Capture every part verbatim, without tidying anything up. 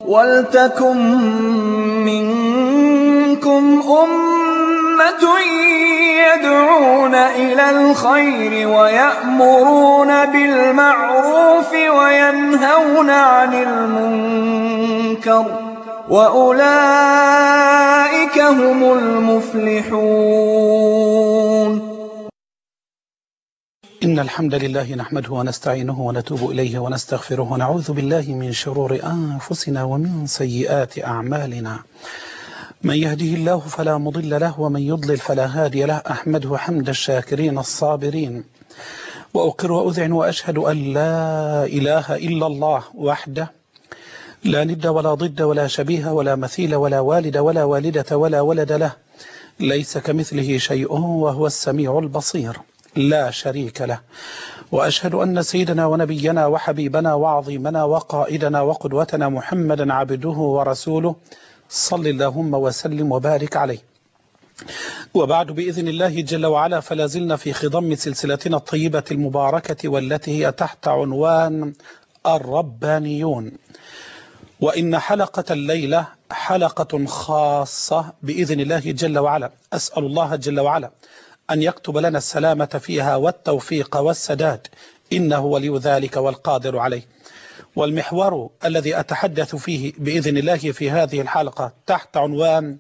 وَلْتَكُن مِّنكُمْ أُمَّةٌ يَدْعُونَ إِلَى الْخَيْرِ وَيَأْمُرُونَ بِالْمَعْرُوفِ وَيَنْهَوْنَ عَنِ الْمُنكَرِ ۚ وَأُولَٰئِكَ هُمُ الْمُفْلِحُونَ. إن الحمد لله نحمده ونستعينه ونتوب إليه ونستغفره ونعوذ بالله من شرور أنفسنا ومن سيئات أعمالنا. من يهده الله فلا مضل له ومن يضلل فلا هادي له. أحمده حمد الشاكرين الصابرين، وأقر وأذعن وأشهد أن لا إله إلا الله وحده لا ند ولا ضد ولا شبيه ولا مثيل ولا والد ولا والدة ولا ولد له، ليس كمثله شيء وهو السميع البصير، لا شريك له. وأشهد أن سيدنا ونبينا وحبيبنا وعظيمنا وقائدنا وقدوتنا محمدا عبده ورسوله، صل اللهم وسلم وبارك عليه. وبعد، بإذن الله جل وعلا، فلا زلنا في خضم سلسلتنا الطيبة المباركة والتي هي تحت عنوان الربانيون. وإن حلقة الليلة حلقة خاصة بإذن الله جل وعلا. أسأل الله جل وعلا أن يكتب لنا السلامة فيها والتوفيق والسداد، إنه ولي ذلك والقادر عليه. والمحور الذي أتحدث فيه بإذن الله في هذه الحلقة تحت عنوان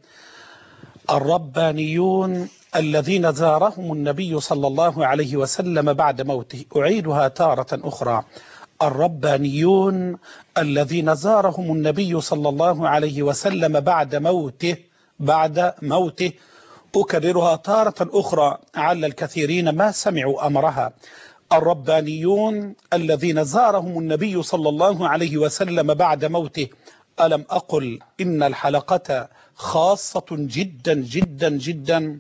الربانيون الذين زارهم النبي صلى الله عليه وسلم بعد موته. أعيدها تارة أخرى: الربانيون الذين زارهم النبي صلى الله عليه وسلم بعد موته بعد موته أكررها تارة أخرى على الكثيرين ما سمعوا أمرها. الربانيون الذين زارهم النبي صلى الله عليه وسلم بعد موته. ألم أقل إن الحلقة خاصة جدا جدا جدا؟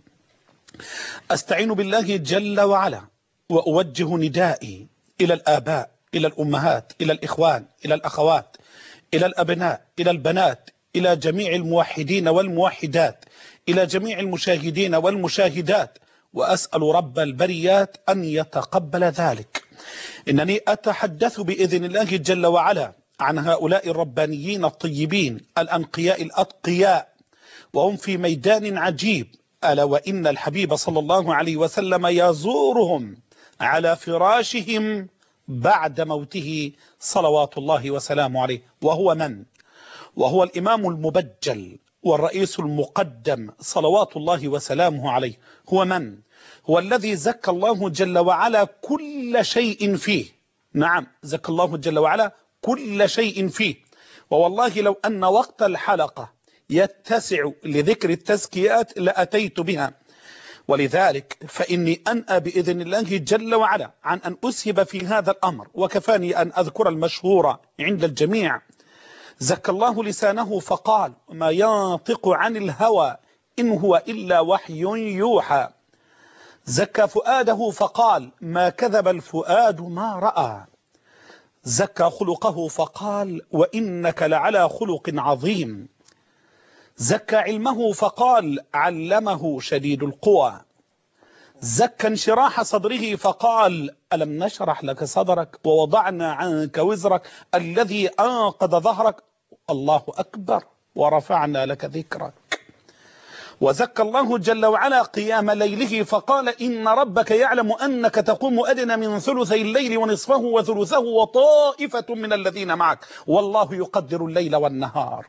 أستعين بالله جل وعلا وأوجه ندائي إلى الآباء، إلى الأمهات، إلى الإخوان، إلى الأخوات، إلى الأبناء، إلى البنات، إلى جميع الموحدين والموحدات، إلى جميع المشاهدين والمشاهدات، وأسأل رب البريات أن يتقبل ذلك. إنني أتحدث بإذن الله جل وعلا عن هؤلاء الربانيين الطيبين الأنقياء الأتقياء، وهم في ميدان عجيب، ألا وإن الحبيب صلى الله عليه وسلم يزورهم على فراشهم بعد موته صلوات الله وسلامه عليه. وهو من؟ وهو الإمام المبجل والرئيس المقدم صلوات الله وسلامه عليه. هو من؟ هو الذي زكى الله جل وعلا كل شيء فيه. نعم، زكى الله جل وعلا كل شيء فيه. ووالله لو أن وقت الحلقة يتسع لذكر التزكيات لأتيت بها، ولذلك فإني أنأى بإذن الله جل وعلا عن أن أسهب في هذا الأمر، وكفاني أن أذكر المشهور عند الجميع. زكى الله لسانه فقال: ما ينطق عن الهوى إن هو إلا وحي يوحى. زكى فؤاده فقال: ما كذب الفؤاد ما رأى. زكى خلقه فقال: وإنك لعلى خلق عظيم. زكى علمه فقال: علمه شديد القوى. زكى انشراح صدره فقال: ألم نشرح لك صدرك ووضعنا عنك وزرك الذي أنقض ظهرك. الله أكبر، ورفعنا لك ذكرك. وزكى الله جل وعلا قيام ليله فقال: إن ربك يعلم أنك تقوم أدنى من ثلثي الليل ونصفه وثلثه وطائفة من الذين معك والله يقدر الليل والنهار.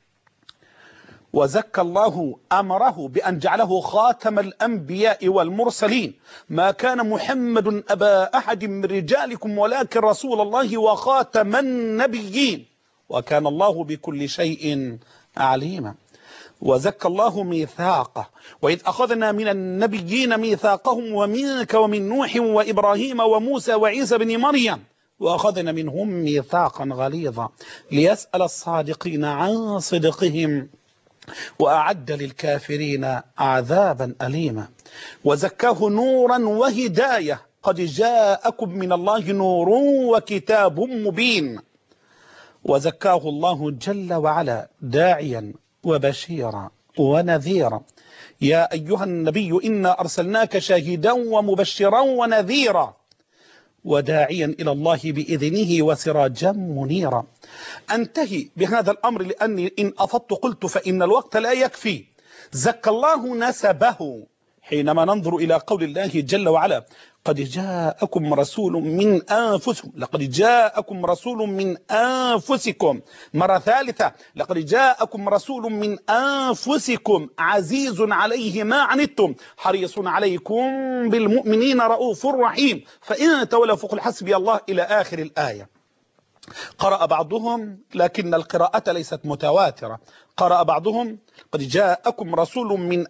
وزكى الله أمره بأن جعله خاتم الأنبياء والمرسلين: ما كان محمد أبا أحد من رجالكم ولكن رسول الله وخاتم النبيين وكان الله بكل شيء عليما. وزكى الله ميثاقه: وإذ أخذنا من النبيين ميثاقهم ومنك ومن نوح وإبراهيم وموسى وعيسى بن مريم وأخذنا منهم ميثاقا غليظا ليسأل الصادقين عن صدقهم وأعد للكافرين عذابا أليما. وزكاه نورا وهداية: قد جاءكم من الله نور وكتاب مبين. وزكاه الله جل وعلا داعيا وبشيرا ونذيرا: يا أيها النبي إنا أرسلناك شاهدا ومبشرا ونذيرا. وداعيا إلى الله بإذنه وسراجا منيرا. أنتهي بهذا الأمر لأني إن أفضت قلت فإن الوقت لا يكفي. زكى الله نسبه حينما ننظر إلى قول الله جل وعلا: قد جاءكم رسول من أنفسكم، لقد جاءكم رسول من أنفسكم. مرة ثالثة: لقد جاءكم رسول من أنفسكم عزيز عليه ما عنتم حريص عليكم بالمؤمنين رؤوف رحيم، فإن تولوا فقل حسبي الله إلى آخر الآية. قرأ بعضهم، لكن القراءة ليست متواترة، قرأ بعضهم: قد جاءكم رسول من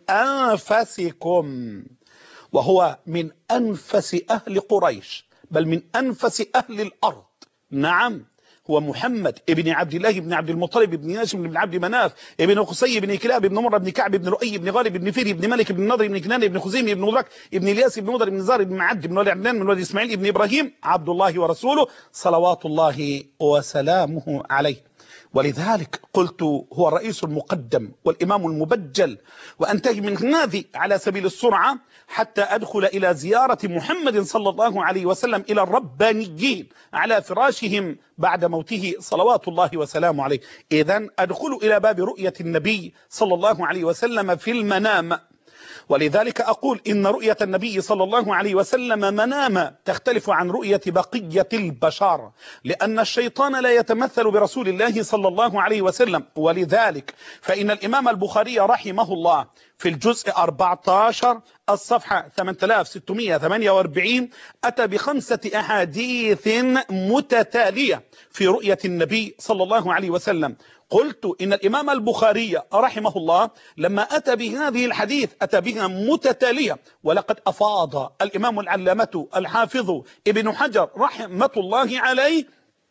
أنفسكم، وهو من أنفس أهل قريش، بل من أنفس أهل الأرض. نعم، هو محمد ابن عبد الله بن عبد المطلب بن هاشم بن عبد مناف ابن قصي بن كلاب بن مرة بن كعب بن لؤي بن غالب بن فيري بن مالك بن نضر بن كنان بن خزيمة بن مدرك بن الياس بن مضر بن زار بن معد بن ولد عدنان بن ولد إسماعيل بن إبراهيم عبد الله ورسوله صلوات الله وسلامه عليه. ولذلك قلت هو الرئيس المقدم والإمام المبجل، وأنتهي من هذه على سبيل السرعة حتى أدخل إلى زيارة محمد صلى الله عليه وسلم إلى الربانيين على فراشهم بعد موته صلوات الله وسلامه عليه. إذن أدخل إلى باب رؤية النبي صلى الله عليه وسلم في المنام. ولذلك أقول إن رؤية النبي صلى الله عليه وسلم منام تختلف عن رؤية بقية البشر، لأن الشيطان لا يتمثل برسول الله صلى الله عليه وسلم. ولذلك فإن الإمام البخاري رحمه الله في الجزء أربعة عشر الصفحة ثمانية آلاف وستمائة وثمانية وأربعين أتى بخمسة أحاديث متتالية في رؤية النبي صلى الله عليه وسلم. قلت إن الإمام البخاري رحمه الله لما أتى بهذه الحديث أتى بها متتالية، ولقد أفاض الإمام العلامة الحافظ ابن حجر رحمة الله عليه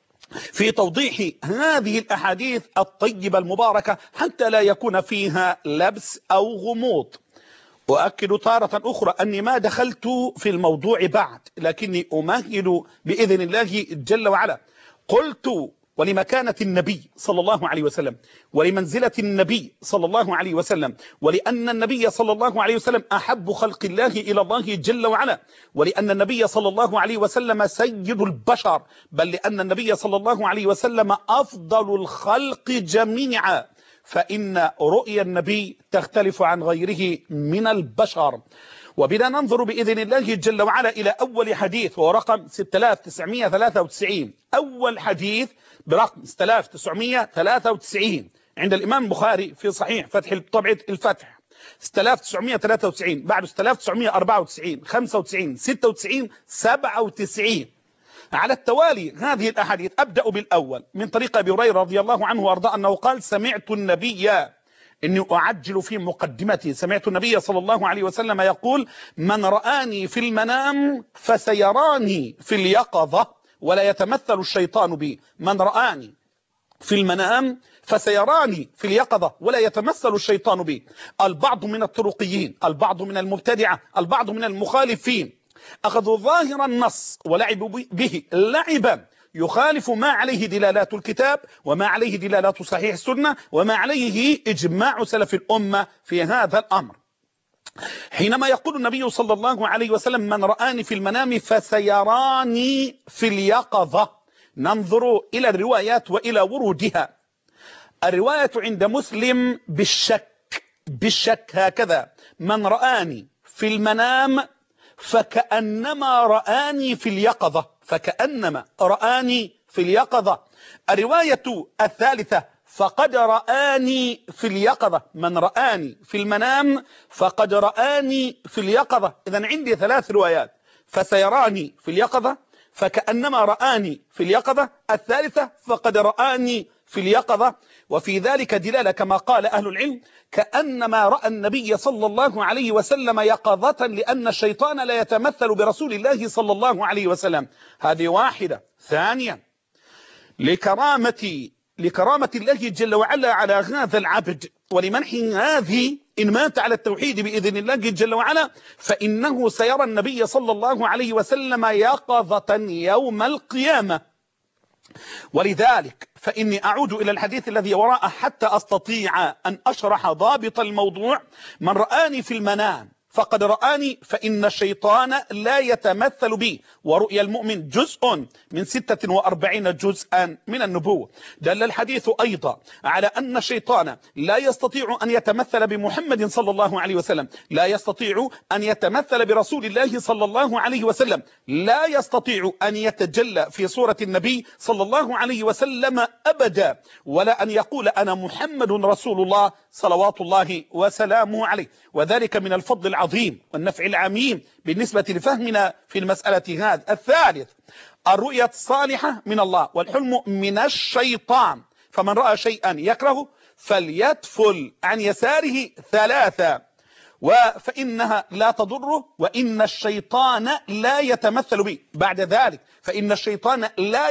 في توضيح هذه الأحاديث الطيبة المباركة حتى لا يكون فيها لبس أو غموض. أؤكد تارة أخرى أني ما دخلت في الموضوع بعد، لكني أمهل بإذن الله جل وعلا. قلت ولمكانة النبي صلى الله عليه وسلم، ولمنزلة النبي صلى الله عليه وسلم، ولأن النبي صلى الله عليه وسلم أحب خلق الله إلى الله جل وعلا، ولأن النبي صلى الله عليه وسلم سيد البشر، بل لأن النبي صلى الله عليه وسلم أفضل الخلق جميعا، فإن رؤيا النبي تختلف عن غيره من البشر. وبنا ننظر بإذن الله جل وعلا إلى أول حديث وهو رقم ستة آلاف وتسعمائة وثلاثة وتسعين. أول حديث برقم ستة آلاف وتسعمائة وثلاثة وتسعين عند الإمام البخاري في صحيح فتح طبعة الفتح ستة آلاف وتسعمائة وثلاثة وتسعين، بعد ستة آلاف وتسعمائة وأربعة وتسعين، خمسة وتسعين، ستة وتسعين، سبعة وتسعين على التوالي. هذه الأحاديث أبدأ بالأول من طريق أبي هريرة رضي الله عنه وأرضاه أنه قال: سمعت النبي، إني أعجل في مقدمتي، سمعت النبي صلى الله عليه وسلم يقول: من رآني في المنام فسيراني في اليقظة ولا يتمثل الشيطان بي. من رآني في المنام فسيراني في اليقظة ولا يتمثل الشيطان بي. البعض من الطرقيين، البعض من المبتدعة، البعض من المخالفين أخذوا ظاهر النص ولعبوا به لعبا يخالف ما عليه دلالات الكتاب وما عليه دلالات صحيح السنة وما عليه إجماع سلف الأمة في هذا الأمر. حينما يقول النبي صلى الله عليه وسلم: من رآني في المنام فسيراني في اليقظة، ننظر إلى الروايات وإلى ورودها. الرواية عند مسلم بالشك، بالشك هكذا: من رآني في المنام فكأنما رآني في اليقظة، فكأنما رآني في اليقظة. الرواية الثالثة: فقد رآني في اليقظة، من رآني في المنام فقد رآني في اليقظة. إذن عندي ثلاث روايات: فسيراني في اليقظة، فكأنما رآني في اليقظة، الثالثة فقد رآني في اليقظة. وفي ذلك دلالة كما قال أهل العلم كأنما رأى النبي صلى الله عليه وسلم يقظة، لأن الشيطان لا يتمثل برسول الله صلى الله عليه وسلم. هذه واحدة. ثانيا، لكرامة لكرامة الله جل وعلا على هذا العبد ولمنح هذه إن مات على التوحيد بإذن الله جل وعلا، فإنه سيرى النبي صلى الله عليه وسلم يقظة يوم القيامة. ولذلك فإني أعود إلى الحديث الذي وراءه حتى أستطيع أن أشرح ضابط الموضوع. من رآني في المنام فقد رآني فإن الشيطان لا يتمثل بي. ورؤيا المؤمن جزء من ستة وأربعين جزءا من النبوة. دل الحديث أيضا على أن الشيطان لا يستطيع أن يتمثل بمحمد صلى الله عليه وسلم، لا يستطيع أن يتمثل برسول الله صلى الله عليه وسلم، لا يستطيع أن يتجلى في صورة النبي صلى الله عليه وسلم أبدا، ولا أن يقول أنا محمد رسول الله صلوات الله وسلامه عليه. وذلك من الفضل العظيم والنفع العميم بالنسبة لفهمنا في المسألة هذه. الثالث الرؤية الصالحة من الله، والحلم من الشيطان. فمن رأى شيئا يكره فليتفل عن يساره ثلاثة، فإنها لا تضره وإن الشيطان لا يتمثل بي. بعد ذلك فإن الشيطان لا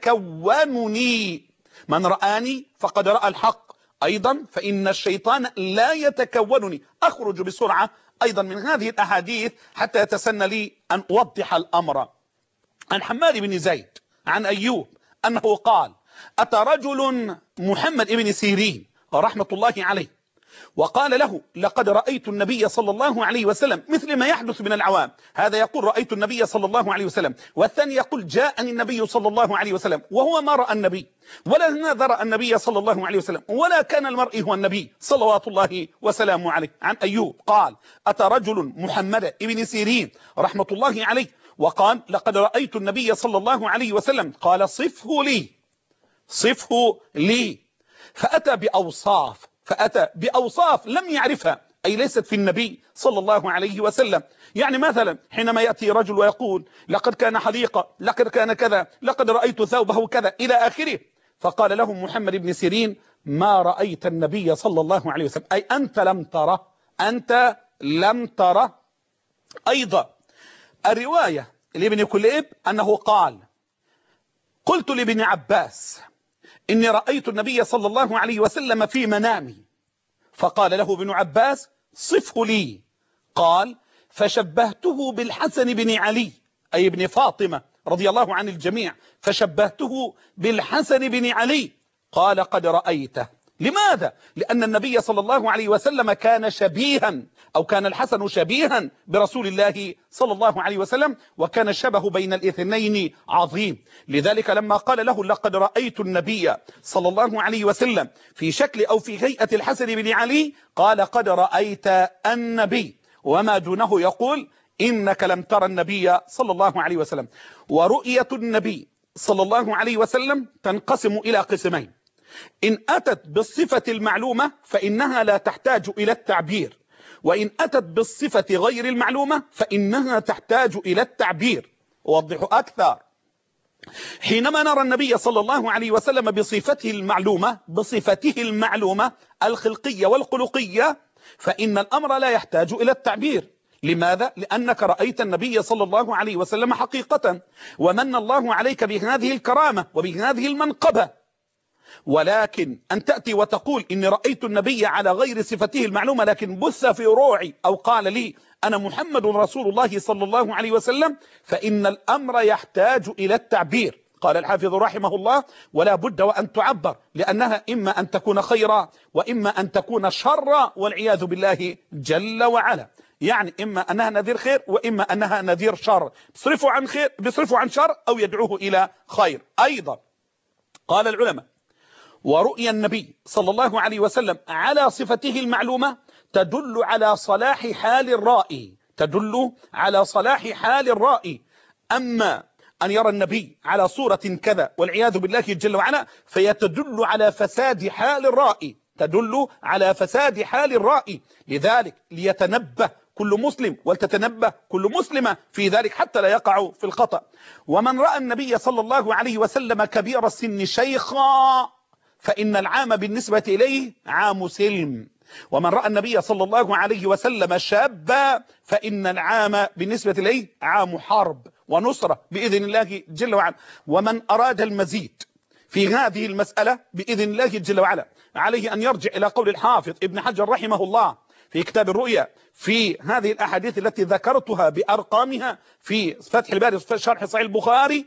يتكونني. من رآني فقد رأى الحق. أيضا فإن الشيطان لا يتكونني. أخرج بسرعة أيضا من هذه الأحاديث حتى يتسنى لي أن أوضح الأمر. عن حماد بن زيد عن أيوب أنه قال أتى رجل محمد بن سيرين رحمة الله عليه وقال له لقد رأيت النبي صلى الله عليه وسلم، مثل ما يحدث من العوام. هذا يقول رأيت النبي صلى الله عليه وسلم، والثاني يقول جاءني النبي صلى الله عليه وسلم، وهو ما رأى النبي ولا نذر النبي صلى الله عليه وسلم، ولا كان المرء هو النبي صلوات الله وسلامه عليه. عن أيوب قال أتى رجل محمد بن سيرين رحمة الله عليه وقال لقد رأيت النبي صلى الله عليه وسلم، قال صفه لي صفه لي. فأتى بأوصاف فأتى بأوصاف لم يعرفها، أي ليست في النبي صلى الله عليه وسلم. يعني مثلا حينما يأتي رجل ويقول لقد كان حليقة، لقد كان كذا، لقد رأيت ثوبه كذا إلى آخره. فقال له محمد بن سيرين ما رأيت النبي صلى الله عليه وسلم، أي أنت لم تره، أنت لم تره. أيضا الرواية لابن كليب أنه قال قلت لابن عباس إني رأيت النبي صلى الله عليه وسلم في منامي، فقال له ابن عباس صفه لي. قال فشبهته بالحسن بن علي، أي ابن فاطمة رضي الله عن الجميع، فشبهته بالحسن بن علي. قال قد رأيته. لماذا؟ لأن النبي صلى الله عليه وسلم كان شبيها، أو كان الحسن شبيها برسول الله صلى الله عليه وسلم، وكان الشبه بين الاثنين عظيم. لذلك لما قال له لقد رأيت النبي صلى الله عليه وسلم في شكل أو في هيئة الحسن بن علي، قال قد رأيت النبي، وما دونه يقول إنك لم ترى النبي صلى الله عليه وسلم. ورؤية النبي صلى الله عليه وسلم تنقسم إلى قسمين. إن أتت بالصفة المعلومة فإنها لا تحتاج إلى التعبير، وإن أتت بالصفة غير المعلومة فإنها تحتاج إلى التعبير. أوضح أكثر. حينما نرى النبي صلى الله عليه وسلم بصفته المعلومة بصفته المعلومة الخلقية والخلقية، فإن الأمر لا يحتاج إلى التعبير. لماذا؟ لأنك رأيت النبي صلى الله عليه وسلم حقيقة، ومن الله عليك بهذه الكرامة وبهذه المنقبة. ولكن أن تأتي وتقول إني رأيت النبي على غير صفته المعلومة لكن بث في روعي أو قال لي أنا محمد رسول الله صلى الله عليه وسلم، فإن الأمر يحتاج إلى التعبير. قال الحافظ رحمه الله ولا بد وأن تعبر، لأنها إما أن تكون خيرا وإما أن تكون شرا والعياذ بالله جل وعلا. يعني إما أنها نذير خير وإما أنها نذير شر، بصرفوا عن خير بصرفوا عن شر أو يدعوه إلى خير. أيضا قال العلماء ورؤيا النبي صلى الله عليه وسلم على صفته المعلومة تدل على صلاح حال الرائي، تدل على صلاح حال الرائي. أما أن يرى النبي على صورة كذا والعياذ بالله جل وعلا فيتدل على فساد حال الرائي، تدل على فساد حال الرائي. لذلك ليتنبه كل مسلم ولتتنبه كل مسلمة في ذلك حتى لا يقع في الخطأ. ومن رأى النبي صلى الله عليه وسلم كبير السن شيخا فإن العام بالنسبة إليه عام سلم، ومن رأى النبي صلى الله عليه وسلم شابا فإن العام بالنسبة إليه عام حرب ونصرة بإذن الله جل وعلا. ومن أراد المزيد في هذه المسألة بإذن الله جل وعلا عليه أن يرجع إلى قول الحافظ ابن حجر رحمه الله في كتاب الرؤيا في هذه الأحاديث التي ذكرتها بأرقامها في فتح الباري شرح صحيح البخاري،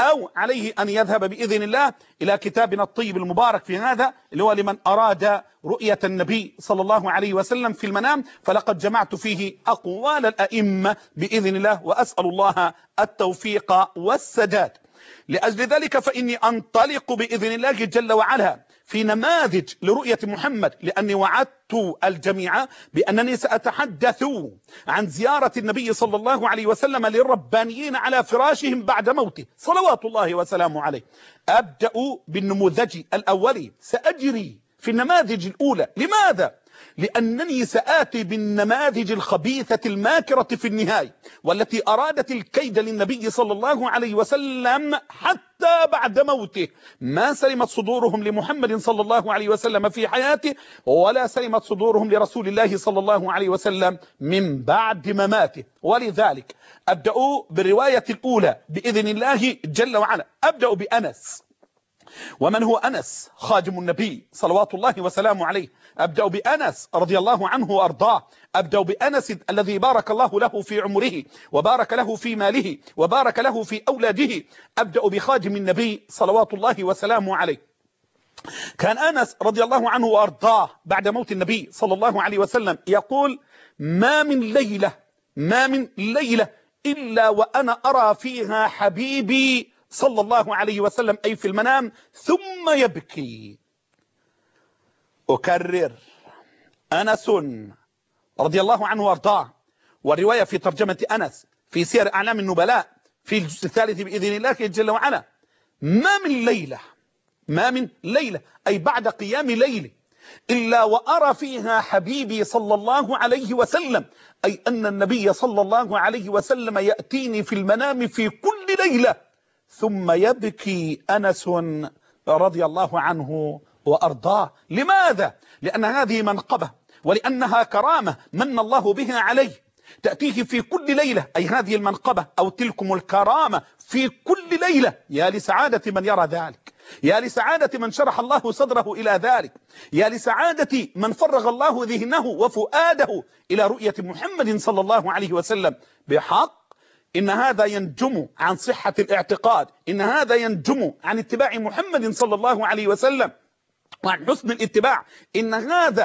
أو عليه أن يذهب بإذن الله إلى كتابنا الطيب المبارك في هذا، اللي هو لمن أراد رؤية النبي صلى الله عليه وسلم في المنام، فلقد جمعت فيه أقوال الأئمة بإذن الله، وأسأل الله التوفيق والسداد. لأجل ذلك فإني أنطلق بإذن الله جل وعلا في نماذج لرؤية محمد، لأني وعدت الجميع بأنني سأتحدث عن زيارة النبي صلى الله عليه وسلم للربانيين على فراشهم بعد موته صلوات الله وسلامه عليه. أبدأ بالنموذج الأولي، سأجري في النماذج الأولى. لماذا؟ لأنني سآتي بالنماذج الخبيثة الماكرة في النهاية، والتي أرادت الكيد للنبي صلى الله عليه وسلم حتى بعد موته. ما سلمت صدورهم لمحمد صلى الله عليه وسلم في حياته، ولا سلمت صدورهم لرسول الله صلى الله عليه وسلم من بعد مماته. ولذلك أبدأ بالرواية الأولى بإذن الله جل وعلا. أبدأ بأنس. ومن هو أنس؟ خادم النبي صلوات الله وسلامه عليه. أبدأ بأنس رضي الله عنه وأرضاه. أبدأ بأنس الذي بارك الله له في عمره، وبارك له في ماله، وبارك له في أولاده. أبدأ بخادم النبي صلوات الله وسلامه عليه. كان أنس رضي الله عنه وأرضاه بعد موت النبي صلى الله عليه وسلم يقول: ما من ليلة ما من ليلة إلا وأنا أرى فيها حبيبي صلى الله عليه وسلم، أي في المنام، ثم يبكي. أكرر: أنس رضي الله عنه وارضاه. والرواية في ترجمة أنس في سير أعلام النبلاء في الجزء الثالث بإذن الله جل وعلا: ما من ليلة ما من ليلة أي بعد قيام ليل إلا وأرى فيها حبيبي صلى الله عليه وسلم، أي أن النبي صلى الله عليه وسلم يأتيني في المنام في كل ليلة، ثم يبكي أنس رضي الله عنه وأرضاه. لماذا؟ لأن هذه منقبة، ولأنها كرامة من الله بها عليه، تأتيه في كل ليلة، أي هذه المنقبة أو تلكم الكرامة في كل ليلة. يا لسعادة من يرى ذلك، يا لسعادة من شرح الله صدره إلى ذلك، يا لسعادة من فرغ الله ذهنه وفؤاده إلى رؤية محمد صلى الله عليه وسلم. بحق إن هذا ينجم عن صحة الاعتقاد، إن هذا ينجم عن اتباع محمد صلى الله عليه وسلم وعن حسن الاتباع، إن هذا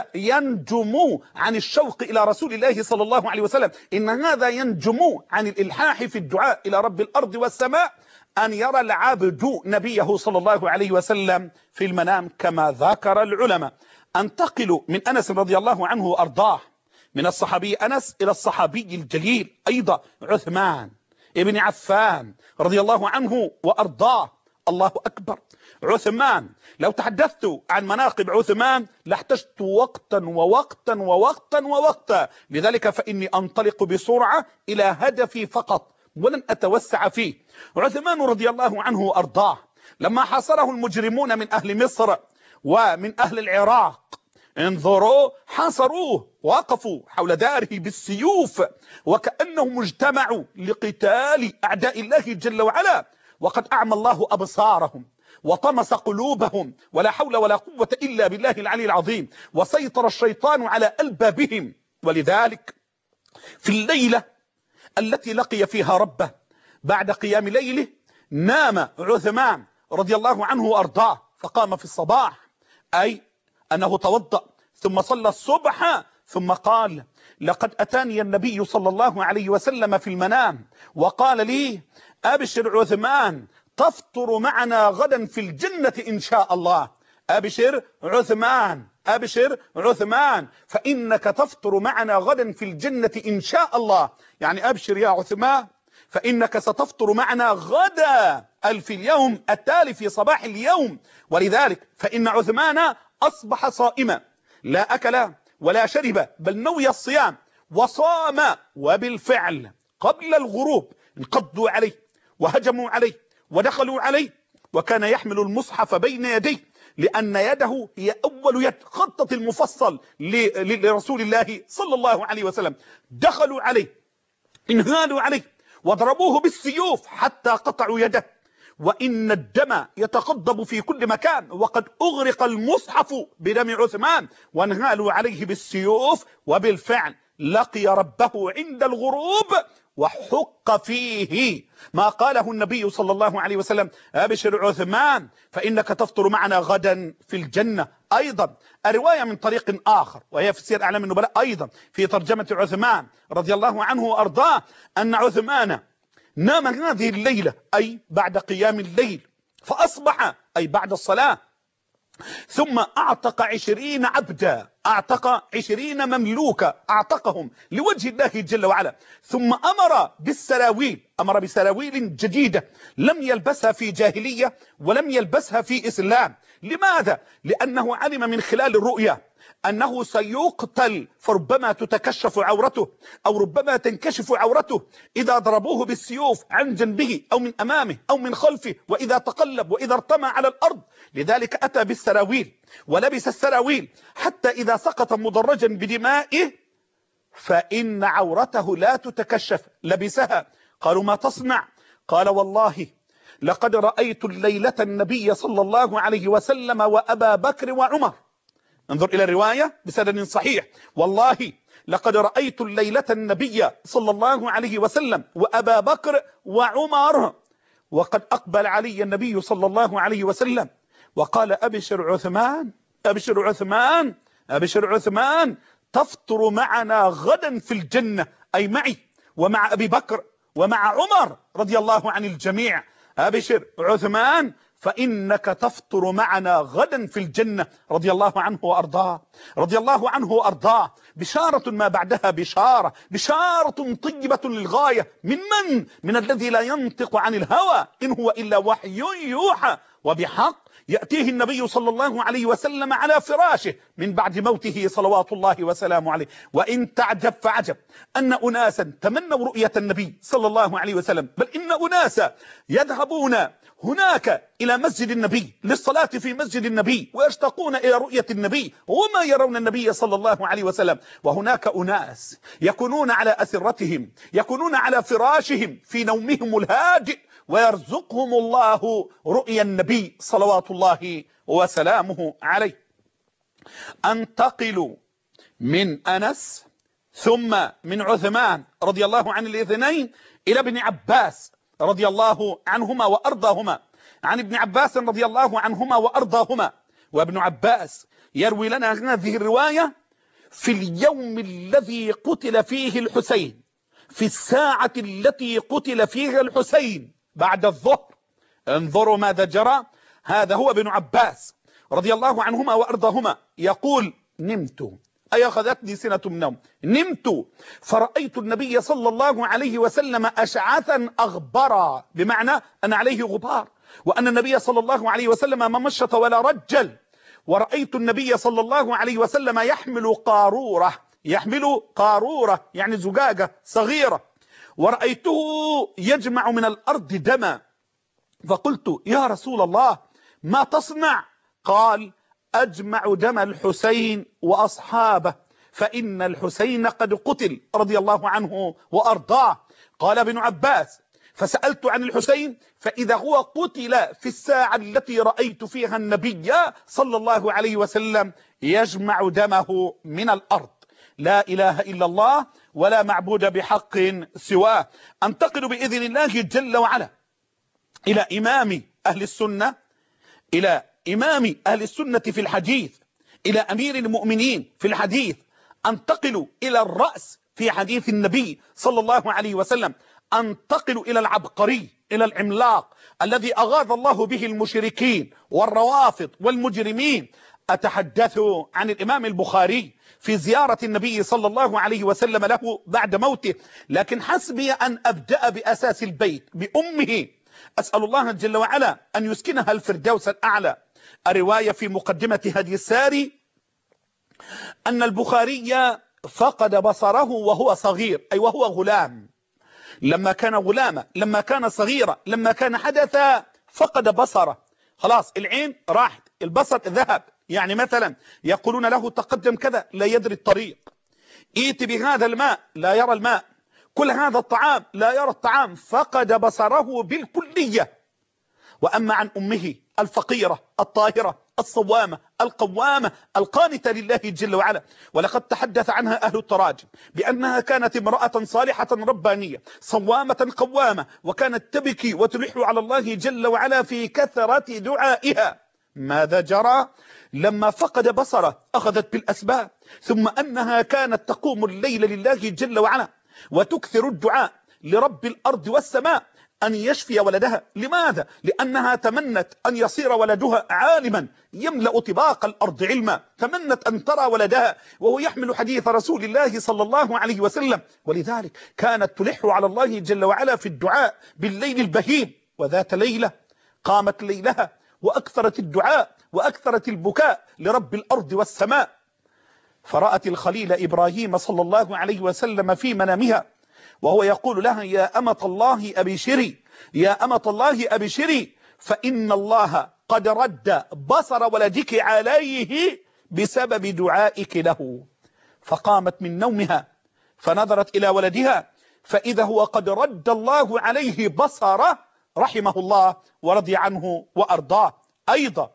ينجم عن الشوق إلى رسول الله صلى الله عليه وسلم، إن هذا ينجم عن الإلحاح في الدعاء إلى رب الأرض والسماء، أن يرى العبد نبيه صلى الله عليه وسلم في المنام كما ذكر العلماء. أنتقل من أنس رضي الله عنه وأرضاه، من الصحابي أنس إلى الصحابي الجليل أيضا عثمان ابن عفان رضي الله عنه وأرضاه. الله أكبر. عثمان، لو تحدثت عن مناقب عثمان لاحتجت وقتا ووقتا ووقتا ووقتا، لذلك فإني أنطلق بسرعة إلى هدفي فقط ولن أتوسع فيه. عثمان رضي الله عنه وأرضاه لما حاصره المجرمون من أهل مصر ومن أهل العراق، انظروا، حاصروه، وقفوا حول داره بالسيوف وكأنهم اجتمعوا لقتال أعداء الله جل وعلا، وقد أعمى الله أبصارهم وطمس قلوبهم، ولا حول ولا قوة إلا بالله العلي العظيم، وسيطر الشيطان على ألبابهم. ولذلك في الليلة التي لقي فيها ربه بعد قيام ليله، نام عثمان رضي الله عنه وأرضاه، فقام في الصباح، أي أنه توضأ ثم صلى الصبح، ثم قال: لقد أتاني النبي صلى الله عليه وسلم في المنام وقال لي: أبشر عثمان، تفطر معنا غدا في الجنة إن شاء الله. أبشر عثمان، أبشر عثمان، فإنك تفطر معنا غدا في الجنة إن شاء الله. يعني أبشر يا عثمان، فإنك ستفطر معنا غدا، أي في اليوم التالي في صباح اليوم. ولذلك فإن عثمان أصبح صائما، لا أكل ولا شرب، بل نوي الصيام وصام. وبالفعل قبل الغروب انقضوا عليه وهجموا عليه ودخلوا عليه، وكان يحمل المصحف بين يديه، لأن يده هي أول يد خطة المفصل لرسول الله صلى الله عليه وسلم. دخلوا عليه، انهالوا عليه، وضربوه بالسيوف حتى قطعوا يده، وإن الدم يتقضب في كل مكان، وقد أغرق المصحف بدم عثمان، وانهالوا عليه بالسيوف. وبالفعل لقي ربه عند الغروب وحق فيه ما قاله النبي صلى الله عليه وسلم: أبشر عثمان فإنك تفطر معنا غدا في الجنة. أيضا الرواية من طريق آخر وهي في سير أعلام النبلاء أيضا في ترجمة عثمان رضي الله عنه وأرضاه أن عثمان نام هذه الليلة أي بعد قيام الليل، فأصبح أي بعد الصلاة، ثم أعتق عشرين عبدا، أعتق عشرين مملوكا، أعتقهم لوجه الله جل وعلا، ثم أمر بالسراويل، أمر بسراويل جديدة لم يلبسها في جاهلية ولم يلبسها في إسلام. لماذا؟ لأنه علم من خلال الرؤيا أنه سيقتل، فربما تتكشف عورته أو ربما تنكشف عورته إذا ضربوه بالسيوف عن جنبه أو من أمامه أو من خلفه، وإذا تقلب وإذا ارتمى على الأرض. لذلك أتى بالسراويل ولبس السراويل حتى إذا سقط مدرجا بدمائه فإن عورته لا تتكشف، لبسها. قالوا: ما تصنع؟ قال: والله لقد رأيت الليلة النبي صلى الله عليه وسلم وأبا بكر وعمر. انظر إلى الرواية بسند صحيح: والله لقد رأيت الليلة النبي صلى الله عليه وسلم وأبا بكر وعمر، وقد أقبل علي النبي صلى الله عليه وسلم وقال: أبشر عثمان، أبشر عثمان، أبشر عثمان، تفطر معنا غدا في الجنة، أي معي ومع أبي بكر ومع عمر رضي الله عن الجميع. أبشر عثمان فإنك تفطر معنا غدا في الجنة، رضي الله عنه وأرضاه، رضي الله عنه وأرضاه. بشارة ما بعدها بشارة، بشارة طيبة للغاية. من من؟ من الذي لا ينطق عن الهوى إن هو إلا وحي يوحى. وبحق يأتيه النبي صلى الله عليه وسلم على فراشه من بعد موته صلوات الله وسلامه عليه. وإن تعجب فعجب أن أناسا تمنوا رؤية النبي صلى الله عليه وسلم، بل إن أناسا يذهبون هناك إلى مسجد النبي للصلاة في مسجد النبي ويشتاقون إلى رؤية النبي وما يرون النبي صلى الله عليه وسلم. وهناك أناس يكونون على أسرتهم، يكونون على فراشهم في نومهم الهادئ، ويرزقهم الله رؤيا النبي صلوات الله وسلامه عليه. أنتقل من أنس ثم من عثمان رضي الله عن الاثنين إلى ابن عباس رضي الله عنهما وأرضاهما. عن ابن عباس رضي الله عنهما وأرضاهما، وابن عباس يروي لنا هذه الرواية في اليوم الذي قتل فيه الحسين، في الساعة التي قتل فيها الحسين بعد الظهر. انظروا ماذا جرى. هذا هو ابن عباس رضي الله عنهما وأرضاهما يقول: نمت، أي أخذتني سنة من نوم، نمت فرأيت النبي صلى الله عليه وسلم أشعثا أغبرا، بمعنى أن عليه غبار، وأن النبي صلى الله عليه وسلم ما مشط ولا رجل. ورأيت النبي صلى الله عليه وسلم يحمل قارورة، يحمل قارورة يعني زجاجة صغيرة، ورأيته يجمع من الأرض دما. فقلت: يا رسول الله ما تصنع؟ قال: أجمع دم الحسين وأصحابه، فإن الحسين قد قتل رضي الله عنه وأرضاه. قال ابن عباس: فسألت عن الحسين فإذا هو قتل في الساعة التي رأيت فيها النبي صلى الله عليه وسلم يجمع دمه من الأرض. لا إله إلا الله ولا معبود بحق سواه. أنتقل بإذن الله جل وعلا إلى إمام أهل السنة، إلى إمام أهل السنة في الحديث، إلى أمير المؤمنين في الحديث. أنتقل إلى الرأس في حديث النبي صلى الله عليه وسلم. أنتقل إلى العبقري، إلى العملاق الذي أغاظ الله به المشركين والروافض والمجرمين. أتحدث عن الإمام البخاري في زيارة النبي صلى الله عليه وسلم له بعد موته. لكن حسبي أن أبدأ بأساس البيت بأمه، أسأل الله جل وعلا أن يسكنها الفردوس الأعلى. الرواية في مقدمة هدي الساري أن البخاري فقد بصره وهو صغير، أي وهو غلام. لما كان غلاما، لما كان صغيرا، لما كان حدثا فقد بصره، خلاص العين راحت، البصر ذهب. يعني مثلا يقولون له تقدم كذا لا يدري الطريق، ائت بهذا الماء لا يرى الماء، كل هذا الطعام لا يرى الطعام، فقد بصره بالكلية. وأما عن أمه الفقيرة الطاهرة الصوامة القوامة القانتة لله جل وعلا، ولقد تحدث عنها أهل التراجم بأنها كانت امرأة صالحة ربانية صوامة قوامة، وكانت تبكي وتلح على الله جل وعلا في كثرة دعائها. ماذا جرى؟ لما فقد بصره أخذت بالأسباب، ثم أنها كانت تقوم الليل لله جل وعلا وتكثر الدعاء لرب الأرض والسماء أن يشفي ولدها. لماذا؟ لأنها تمنت أن يصير ولدها عالما يملأ طباق الأرض علما، تمنت أن ترى ولدها وهو يحمل حديث رسول الله صلى الله عليه وسلم، ولذلك كانت تلح على الله جل وعلا في الدعاء بالليل البهيم. وذات ليلة قامت ليلها وأكثرت الدعاء وأكثرت البكاء لرب الأرض والسماء، فرأت الخليل إبراهيم صلى الله عليه وسلم في منامها وهو يقول لها: يا أمة الله أبشري، يا أمة الله أبشري، فإن الله قد رد بصر ولدك عليه بسبب دعائك له. فقامت من نومها فنظرت إلى ولدها فإذا هو قد رد الله عليه بصره رحمه الله ورضي عنه وأرضاه. أيضا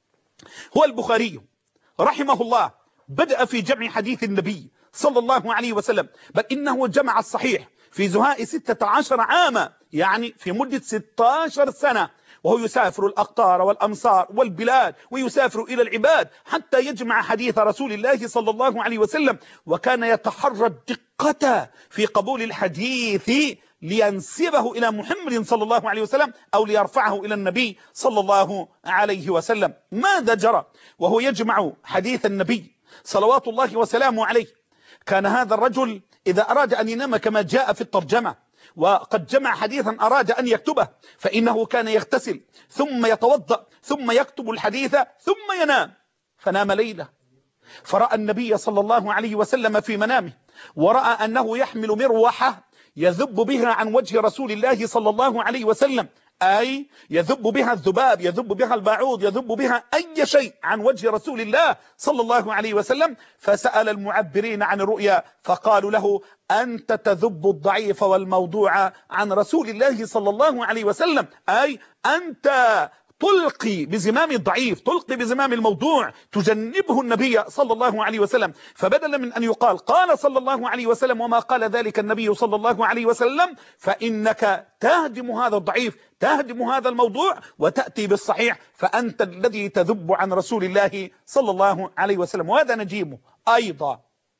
هو البخاري رحمه الله بدأ في جمع حديث النبي صلى الله عليه وسلم، بل إنه جمع الصحيح في زهاء ستة عشر عاما، يعني في مدة ستة عشر سنة، وهو يسافر الأقطار والأمصار والبلاد ويسافر إلى العباد حتى يجمع حديث رسول الله صلى الله عليه وسلم، وكان يتحرى الدقة في قبول الحديث لينسبه إلى محمد صلى الله عليه وسلم أو ليرفعه إلى النبي صلى الله عليه وسلم. ماذا جرى وهو يجمع حديث النبي صلوات الله وسلامه عليه؟ كان هذا الرجل إذا أراد أن ينام كما جاء في الترجمة وقد جمع حديثا أراد أن يكتبه، فإنه كان يغتسل ثم يتوضأ ثم يكتب الحديث ثم ينام. فنام ليلة فرأى النبي صلى الله عليه وسلم في منامه، ورأى أنه يحمل مروحة يذب بها عن وجه رسول الله صلى الله عليه وسلم، أي يذب بها الذباب، يذب بها الباعوض، يذب بها أي شيء عن وجه رسول الله صلى الله عليه وسلم. فسأل المعبرين عن الرؤيا فقالوا له: أنت تذب الضعيف والموضوع عن رسول الله صلى الله عليه وسلم، أي أنت تلقي بزمام الضعيف، تلقي بزمام الموضوع، تجنبه النبي صلى الله عليه وسلم. فبدلا من أن يقال قال صلى الله عليه وسلم وما قال ذلك النبي صلى الله عليه وسلم، فإنك تهدم هذا الضعيف، تهدم هذا الموضوع وتأتي بالصحيح، فأنت الذي تذب عن رسول الله صلى الله عليه وسلم. وهذا نجيمه أيضا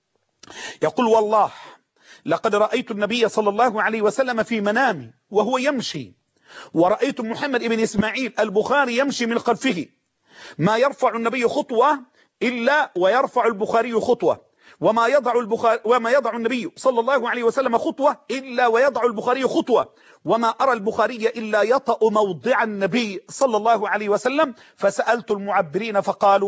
يقول: والله لقد رأيت النبي صلى الله عليه وسلم في منامي وهو يمشي، ورأيت محمد بن إسماعيل البخاري يمشي من خلفه، ما يرفع النبي خطوة إلا ويرفع البخاري خطوة، وما يضع البخاري وما يضع النبي صلى الله عليه وسلم خطوة إلا ويضع البخاري خطوة، وما أرى البخاري إلا يطأ موضع النبي صلى الله عليه وسلم. فسألت المعبرين فقالوا: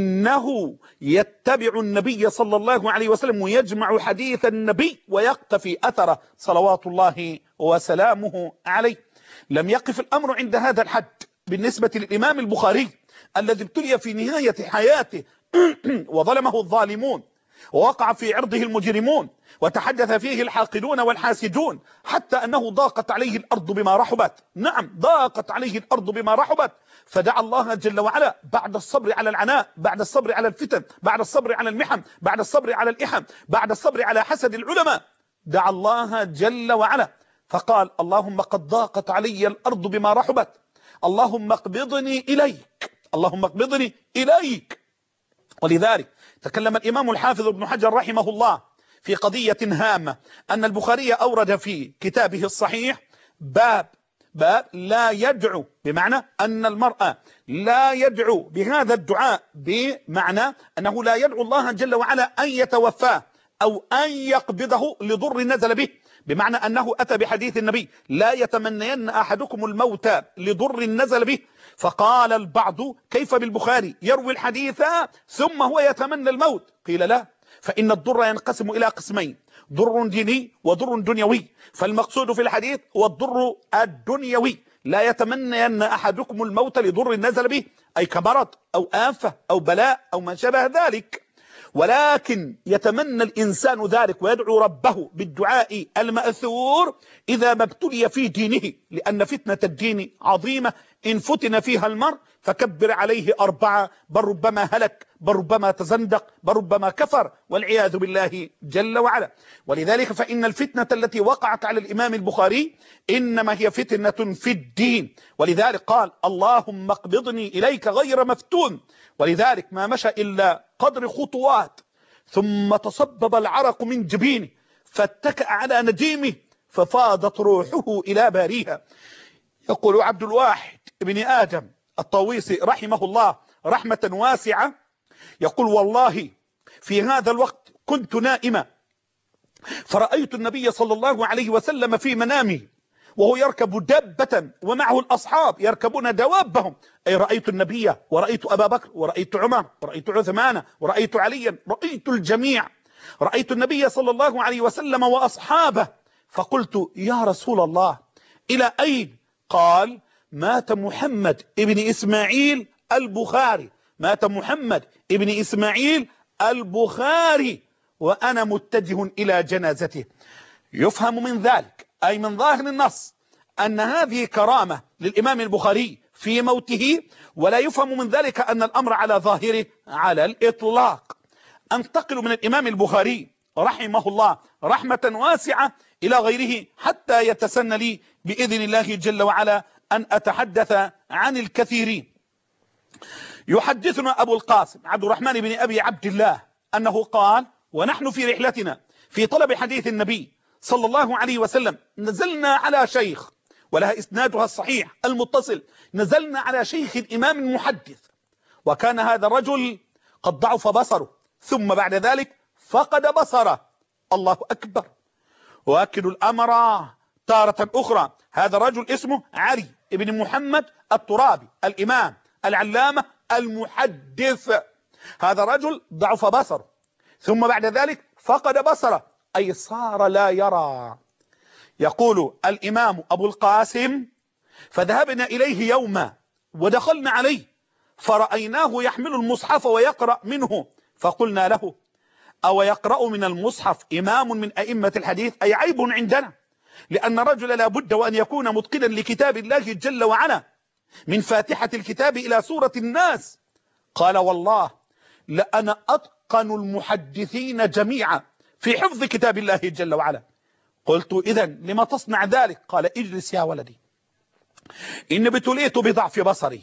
إنه يتبع النبي صلى الله عليه وسلم ويجمع حديث النبي ويقتفي أثره صلوات الله وسلامه عليه. لم يقف الأمر عند هذا الحد بالنسبة للإمام البخاري الذي ابتلي في نهاية حياته وظلمه الظالمون ووقع في عرضه المجرمون وتحدث فيه الحاقدون والحاسدون، حتى أنه ضاقت عليه الأرض بما رحبت. نعم، ضاقت عليه الأرض بما رحبت، فدعا الله جل وعلا بعد الصبر على العناء، بعد الصبر على الفتن، بعد الصبر على المحن، بعد الصبر على الإحم، بعد الصبر على حسد العلماء، دعا الله جل وعلا فقال: اللهم قد ضاقت علي الأرض بما رحبت، اللهم اقبضني إليك، اللهم اقبضني إليك. ولذلك تكلم الإمام الحافظ ابن حجر رحمه الله في قضية هامة، أن البخاري أورد في كتابه الصحيح باب باب لا يدعو، بمعنى أن المرأة لا يدعو بهذا الدعاء، بمعنى أنه لا يدعو الله جل وعلا أن يتوفاه أو أن يقبضه لضر نزل به، بمعنى أنه أتى بحديث النبي: لا يتمنين أحدكم الموت لضر نزل به. فقال البعض: كيف بالبخاري يروي الحديث ثم هو يتمنى الموت؟ قيل لا، فإن الضر ينقسم إلى قسمين: ضر ديني وضر دنيوي، فالمقصود في الحديث هو الضر الدنيوي، لا يتمنين أحدكم الموت لضر نزل به، أي كمرض أو آفة أو بلاء أو ما شابه ذلك، ولكن يتمنى الإنسان ذلك ويدعو ربه بالدعاء المأثور إذا ما ابتلي في دينه، لأن فتنة الدين عظيمة إن فتن فيها المرء فكبر عليه أربعة، بل ربما هلك، بل ربما تزندق، بل ربما كفر، والعياذ بالله جل وعلا. ولذلك فإن الفتنة التي وقعت على الإمام البخاري إنما هي فتنة في الدين، ولذلك قال اللهم اقبضني إليك غير مفتون. ولذلك ما مشى إلا قدر خطوات ثم تصبب العرق من جبينه فاتكأ على نديمه ففاضت روحه إلى باريها. يقول عبد الواحد ابن آدم الطويسي رحمه الله رحمة واسعة، يقول والله في هذا الوقت كنت نائما فرأيت النبي صلى الله عليه وسلم في منامه وهو يركب دابة ومعه الأصحاب يركبون دوابهم، أي رأيت النبي ورأيت أبا بكر ورأيت عمر ورأيت عثمان ورأيت عليا، رأيت الجميع، رأيت النبي صلى الله عليه وسلم وأصحابه، فقلت يا رسول الله إلى أين؟ قال مات محمد ابن إسماعيل البخاري، مات محمد ابن إسماعيل البخاري وأنا متجه إلى جنازته. يفهم من ذلك أي من ظاهر النص أن هذه كرامة للإمام البخاري في موته، ولا يفهم من ذلك أن الأمر على ظاهره على الإطلاق. أنتقل من الإمام البخاري رحمه الله رحمة واسعة إلى غيره حتى يتسنى لي بإذن الله جل وعلا أن أتحدث عن الكثيرين. يحدثنا أبو القاسم عبد الرحمن بن أبي عبد الله أنه قال ونحن في رحلتنا في طلب حديث النبي صلى الله عليه وسلم نزلنا على شيخ، ولها إسنادها الصحيح المتصل، نزلنا على شيخ الإمام المحدث، وكان هذا الرجل قد ضعف بصره ثم بعد ذلك فقد بصره. الله أكبر. وأكد الأمر تارة أخرى هذا الرجل اسمه علي بن محمد الترابي الإمام العلامة المحدث. هذا رجل ضعف بصره ثم بعد ذلك فقد بصره أي صار لا يرى. يقول الإمام أبو القاسم فذهبنا إليه يوما ودخلنا عليه فرأيناه يحمل المصحف ويقرأ منه، فقلنا له أو يقرأ من المصحف إمام من أئمة الحديث؟ أي عيب عندنا، لأن رجل لا بد وأن يكون متقنا لكتاب الله جل وعلا من فاتحة الكتاب إلى سورة الناس. قال والله لأنا أتقن المحدثين جميعا في حفظ كتاب الله جل وعلا. قلت إذن لما تصنع ذلك؟ قال اجلس يا ولدي، إن ابتليت بضعف بصري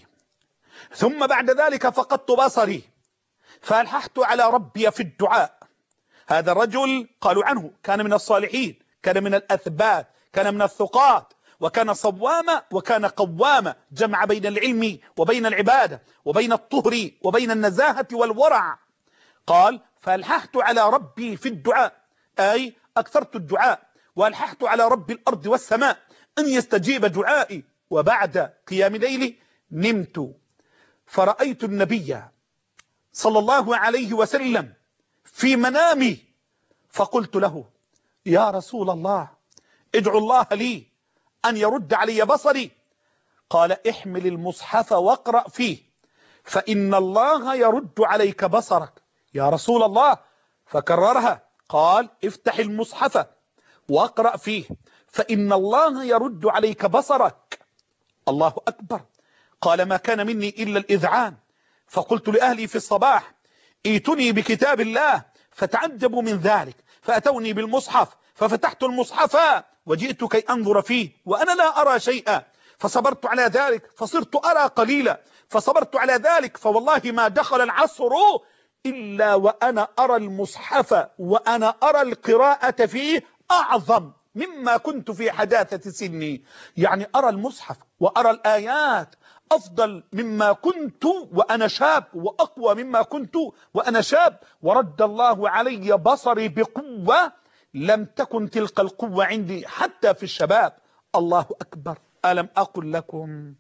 ثم بعد ذلك فقدت بصري فألححت على ربي في الدعاء. هذا الرجل قالوا عنه كان من الصالحين، كان من الأثبات، كان من الثقات، وكان صواما وكان قواما، جمع بين العلم وبين العبادة وبين الطهر وبين النزاهة والورع. قال فألححت على ربي في الدعاء أي أكثرت الدعاء وألححت على رب الأرض والسماء أن يستجيب دعائي. وبعد قيام ليلي نمت فرأيت النبي صلى الله عليه وسلم في منامي فقلت له يا رسول الله ادعو الله لي أن يرد علي بصري. قال احمل المصحف واقرأ فيه فإن الله يرد عليك بصرك. يا رسول الله، فكررها قال افتح المصحف واقرأ فيه فإن الله يرد عليك بصرك. الله أكبر. قال ما كان مني إلا الإذعان، فقلت لأهلي في الصباح ائتني بكتاب الله، فتعجبوا من ذلك فأتوني بالمصحف ففتحت المصحف وجئت كي أنظر فيه وأنا لا أرى شيئا، فصبرت على ذلك فصرت أرى قليلا، فصبرت على ذلك فوالله ما دخل العصر إلا وأنا أرى المصحف وأنا أرى القراءة فيه أعظم مما كنت في حداثة سني. يعني أرى المصحف وأرى الآيات أفضل مما كنت وأنا شاب وأقوى مما كنت وأنا شاب. ورد الله علي بصري بقوة لم تكن تلك القوة عندي حتى في الشباب. الله أكبر. ألم أقل لكم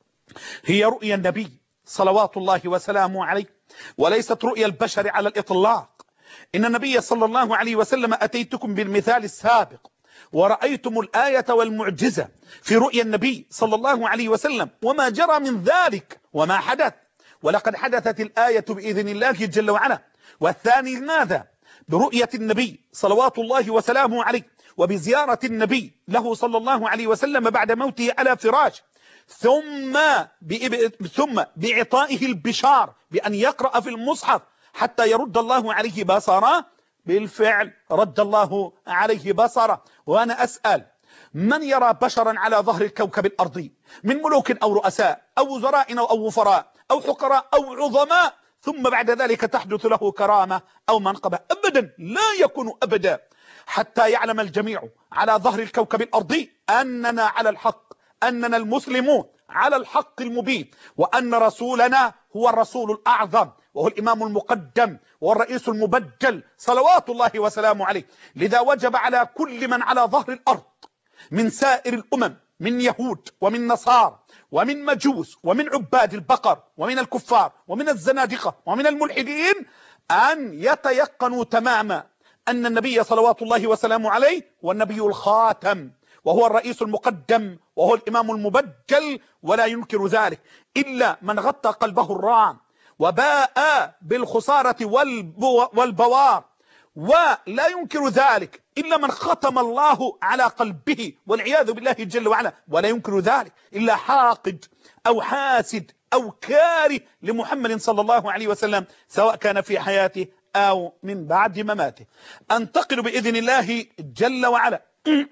هي رؤيا النبي صلوات الله وسلامه عليه وليست رؤيا البشر على الإطلاق. إن النبي صلى الله عليه وسلم أتيتكم بالمثال السابق ورأيتم الآية والمعجزة في رؤيا النبي صلى الله عليه وسلم وما جرى من ذلك وما حدث، ولقد حدثت الآية بإذن الله جل وعلا. والثاني ماذا؟ برؤية النبي صلوات الله وسلامه عليه وبزيارة النبي له صلى الله عليه وسلم بعد موته على فراش ثم ثم بإعطائه البشار بأن يقرأ في المصحف حتى يرد الله عليه بصره، بالفعل رد الله عليه بصره. وأنا أسأل: من يرى بشرا على ظهر الكوكب الأرضي من ملوك أو رؤساء أو وزراء أو وفراء أو حقراء أو عظماء ثم بعد ذلك تحدث له كرامة أو منقبة؟ أبدا، لا يكون أبدا، حتى يعلم الجميع على ظهر الكوكب الأرضي أننا على الحق، أننا المسلمون على الحق المبين، وأن رسولنا هو الرسول الأعظم وهو الإمام المقدم والرئيس المبجل صلوات الله وسلامه عليه. لذا وجب على كل من على ظهر الأرض من سائر الأمم، من يهود ومن نصارى ومن مجوس ومن عباد البقر ومن الكفار ومن الزنادقة ومن الملحدين، أن يتيقنوا تماما أن النبي صلوات الله وسلامه عليه هو النبي الخاتم وهو الرئيس المقدم وهو الإمام المبجل، ولا ينكر ذلك إلا من غطى قلبه الرام وباء بالخسارة والبوار، ولا ينكر ذلك إلا من ختم الله على قلبه والعياذ بالله جل وعلا، ولا ينكر ذلك إلا حاقد أو حاسد أو كاره لمحمد صلى الله عليه وسلم، سواء كان في حياته أو من بعد مماته. أنتقل بإذن الله جل وعلا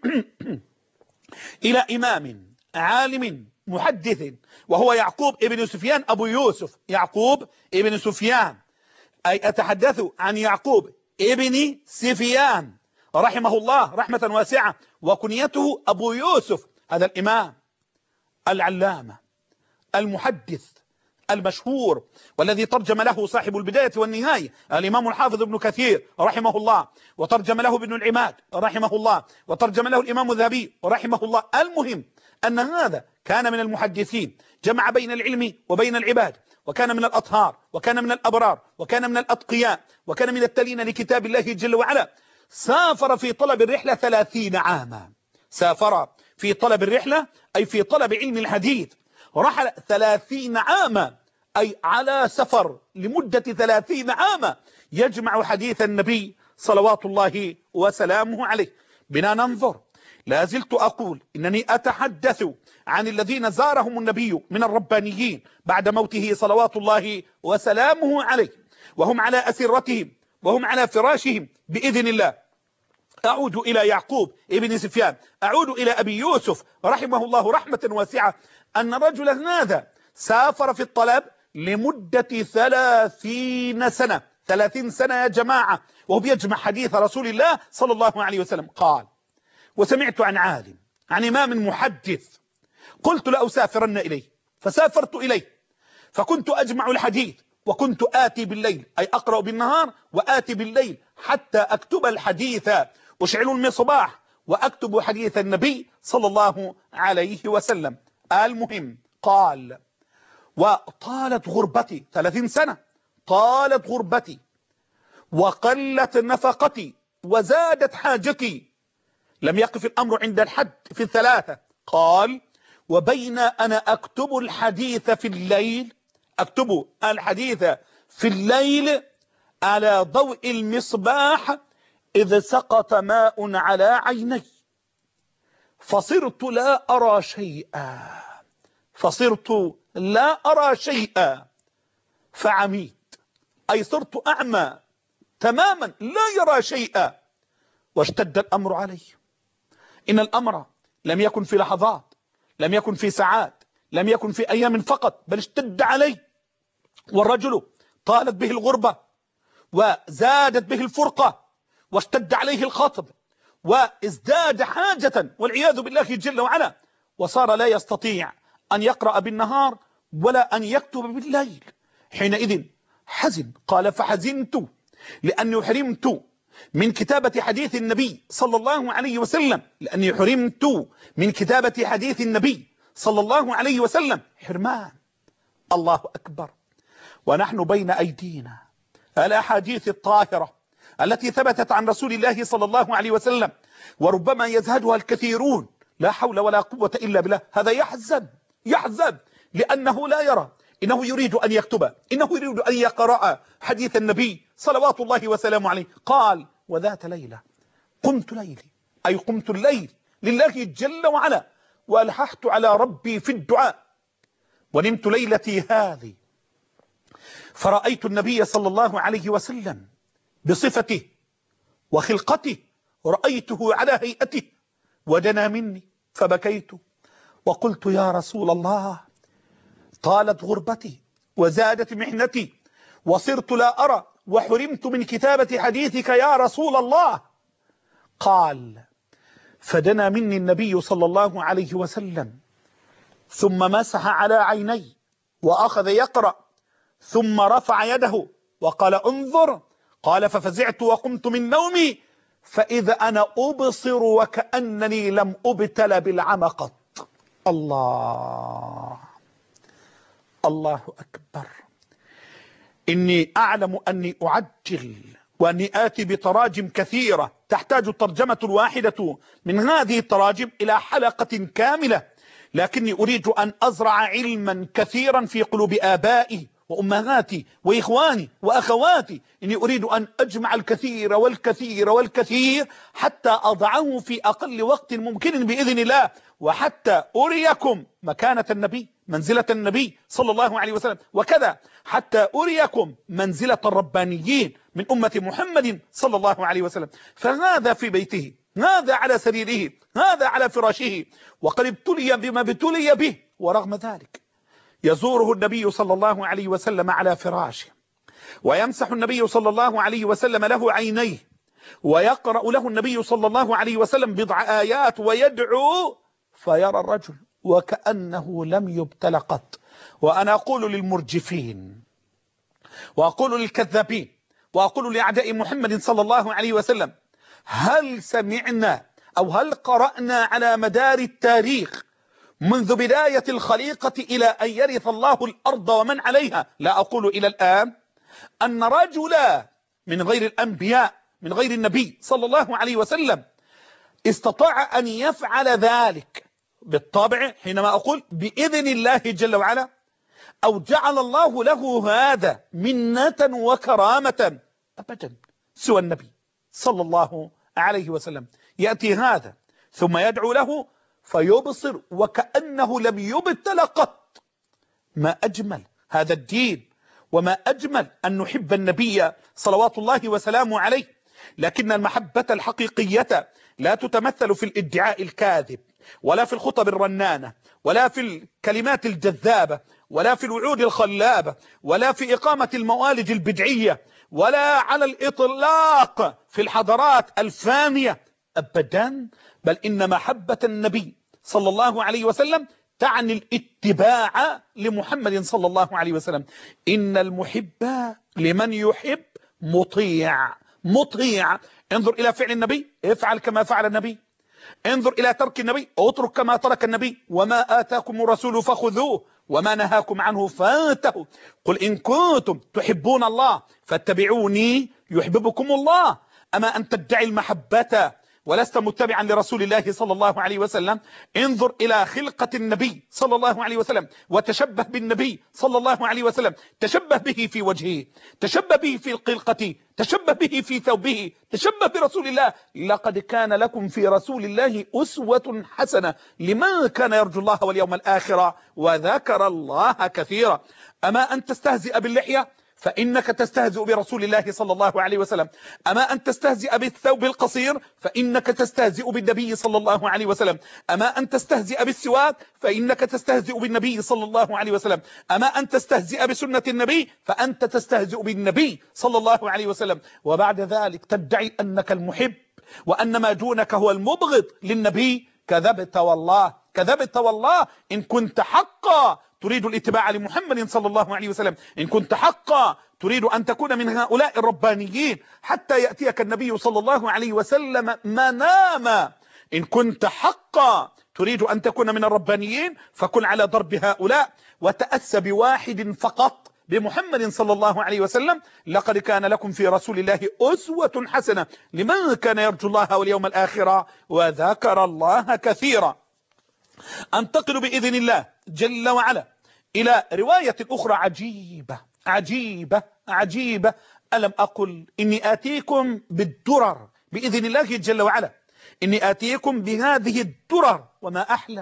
إلى إمام عالم محدث وهو يعقوب ابن سفيان أبو يوسف. يعقوب ابن سفيان، أي أتحدث عن يعقوب ابن سفيان رحمه الله رحمة واسعة، وكنيته أبو يوسف. هذا الإمام العلامة المحدث المشهور والذي ترجم له صاحب البداية والنهاية الإمام الحافظ ابن كثير رحمه الله، وترجم له ابن العماد رحمه الله، وترجم له الإمام الذهبي رحمه الله. المهم أن هذا كان من المحدثين، جمع بين العلم وبين العباد، وكان من الأطهار، وكان من الأبرار، وكان من الأتقياء، وكان من التالين لكتاب الله جل وعلا. سافر في طلب الرحلة ثلاثين عاما. سافر في طلب الرحلة أي في طلب علم الحديث، رحل ثلاثين عاما، أي على سفر لمدة ثلاثين عاما يجمع حديث النبي صلوات الله وسلامه عليه. بنا ننظر. لا زلت أقول إنني أتحدث عن الذين زارهم النبي من الربانيين بعد موته صلوات الله وسلامه عليه، وهم على أسرتهم وهم على فراشهم بإذن الله. أعود إلى يعقوب ابن سفيان، أعود إلى أبي يوسف رحمه الله رحمة واسعة، أن رجلا هذا سافر في الطلب لمدة ثلاثين سنة. ثلاثين سنة يا جماعة، وهو بيجمع حديث رسول الله صلى الله عليه وسلم. قال: وسمعت عن عالم، عن إمام محدث، قلت لأسافرن إليه، فسافرت إليه، فكنت أجمع الحديث، وكنت آتي بالليل، أي أقرأ بالنهار وآتي بالليل حتى أكتب الحديث، أشعل المصباح وأكتب حديث النبي صلى الله عليه وسلم. المهم، قال: وطالت غربتي، ثلاثين سنة، طالت غربتي وقلت نفقتي وزادت حاجتي. لم يقف الأمر عند الحد في الثلاثة. قال: وبين أنا أكتب الحديث في الليل، أكتب الحديث في الليل على ضوء المصباح، إذ سقط ماء على عيني، فصرت لا أرى شيئا، فصرت لا أرى شيئا فعميت، أي صرت أعمى تماما لا يرى شيئا، واشتد الأمر علي. إن الأمر لم يكن في لحظات، لم يكن في ساعات، لم يكن في أيام فقط، بل اشتد علي. والرجل طالت به الغربة وزادت به الفرقة واشتد عليه الخطب وازداد حاجة والعياذ بالله جل وعلا، وصار لا يستطيع أن يقرأ بالنهار ولا أن يكتب بالليل. حينئذ حزن. قال: فحزنت لأني حرمت من كتابة حديث النبي صلى الله عليه وسلم، لأني حرمت من كتابة حديث النبي صلى الله عليه وسلم. حرمان. الله أكبر. ونحن بين أيدينا الأحاديث الطاهرة التي ثبتت عن رسول الله صلى الله عليه وسلم، وربما يزهدها الكثيرون، لا حول ولا قوة إلا بالله. هذا يحزن، يحزن لأنه لا يرى، إنه يريد أن يكتب، إنه يريد أن يقرأ حديث النبي صلوات الله وسلامه عليه. قال: وذات ليلة قمت ليلي، أي قمت الليل لله جل وعلا، وألححت على ربي في الدعاء، ونمت ليلتي هذه فرأيت النبي صلى الله عليه وسلم بصفته وخلقته، رأيته على هيئته، ودنا مني فبكيت وقلت يا رسول الله، طالت غربتي وزادت محنتي وصرت لا أرى وحرمت من كتابة حديثك يا رسول الله. قال: فدنا مني النبي صلى الله عليه وسلم ثم مسح على عيني وأخذ يقرأ، ثم رفع يده وقال: انظر. قال: ففزعت وقمت من نومي فإذا أنا أبصر وكأنني لم أبتل بالعمى قط. الله الله أكبر. إني أعلم أني أعجل وأني آتي بتراجم كثيرة تحتاج الترجمة الواحدة من هذه التراجم إلى حلقة كاملة، لكني أريد أن أزرع علما كثيرا في قلوب آبائي وأمهاتي وإخواني وأخواتي. إني أريد أن أجمع الكثير والكثير والكثير حتى أضعه في أقل وقت ممكن بإذن الله، وحتى أريكم مكانة النبي، منزلة النبي صلى الله عليه وسلم، وكذا حتى أريكم منزلة الربانيين من أمة محمد صلى الله عليه وسلم. فهذا في بيته، هذا على سريره، هذا على فراشه، وقد ابتلي بما ابتلي به، ورغم ذلك يزوره النبي صلى الله عليه وسلم على فراشه، ويمسح النبي صلى الله عليه وسلم له عينيه، ويقرأ له النبي صلى الله عليه وسلم بضع آيات ويدعو، فيرى الرجل وكأنه لم يبتل قط. وأنا أقول للمرجفين وأقول للكذابين وأقول لأعداء محمد صلى الله عليه وسلم: هل سمعنا أو هل قرأنا على مدار التاريخ منذ بداية الخليقة إلى أن يرث الله الأرض ومن عليها، لا أقول إلى الآن، أن رجلا من غير الأنبياء من غير النبي صلى الله عليه وسلم استطاع أن يفعل ذلك؟ بالطبع حينما أقول بإذن الله جل وعلا، أو جعل الله له هذا منة وكرامة، أبدا سوى النبي صلى الله عليه وسلم. يأتي هذا ثم يدعو له فيبصر وكأنه لم يبتل قط. ما أجمل هذا الدين، وما أجمل أن نحب النبي صلوات الله وسلامه عليه. لكن المحبة الحقيقية لا تتمثل في الادعاء الكاذب، ولا في الخطب الرنانة، ولا في الكلمات الجذابة، ولا في الوعود الخلابة، ولا في إقامة الموالد البدعية، ولا على الإطلاق في الحضارات الفانية أبدا. بل إن محبة النبي صلى الله عليه وسلم تعني الاتباع لمحمد صلى الله عليه وسلم. إن المحب لمن يحب مطيع مطيع. انظر إلى فعل النبي، افعل كما فعل النبي. انظر إلى ترك النبي، اترك كما ترك النبي. وما آتاكم الرسول فخذوه وما نهاكم عنه فانتهوا. قل إن كنتم تحبون الله فاتبعوني يحببكم الله. أما أن تدعي المحبة ولست متبعا لرسول الله صلى الله عليه وسلم؟ انظر إلى خلقة النبي صلى الله عليه وسلم وتشبه بالنبي صلى الله عليه وسلم، تشبه به في وجهه، تشبه به في الخلقة، تشبه به في ثوبه، تشبه برسول الله. لقد كان لكم في رسول الله أسوة حسنة لمن كان يرجو الله واليوم الآخر وذكر الله كثيرا. أما أن تستهزئ باللحية فإنك تستهزئ برسول الله صلى الله عليه وسلم. أما أن تستهزئ بالثوب القصير فإنك تستهزئ بالنبي صلى الله عليه وسلم. أما أن تستهزئ بالسواك فإنك تستهزئ بالنبي صلى الله عليه وسلم. أما أن تستهزئ بسنة النبي فأنت تستهزئ بالنبي صلى الله عليه وسلم. وبعد ذلك تدعي أنك المحب وأن ما دونك هو المبغض للنبي. كذبت والله، كذبت والله. إن كنت حقا تريد الاتباع لمحمد صلى الله عليه وسلم، إن كنت حقا تريد أن تكون من هؤلاء الربانيين حتى يأتيك النبي صلى الله عليه وسلم مناما، إن كنت حقا تريد أن تكون من الربانيين فكن على ضرب هؤلاء وتأسى بواحد فقط، بمحمد صلى الله عليه وسلم. لقد كان لكم في رسول الله أسوة حسنة لمن كان يرجو الله واليوم الآخر وذكر الله كثيرا. أنتقل بإذن الله جل وعلا إلى رواية أخرى عجيبة عجيبة عجيبة. ألم أقل إني آتيكم بالدرر بإذن الله جل وعلا؟ إني آتيكم بهذه الدرر، وما أحلى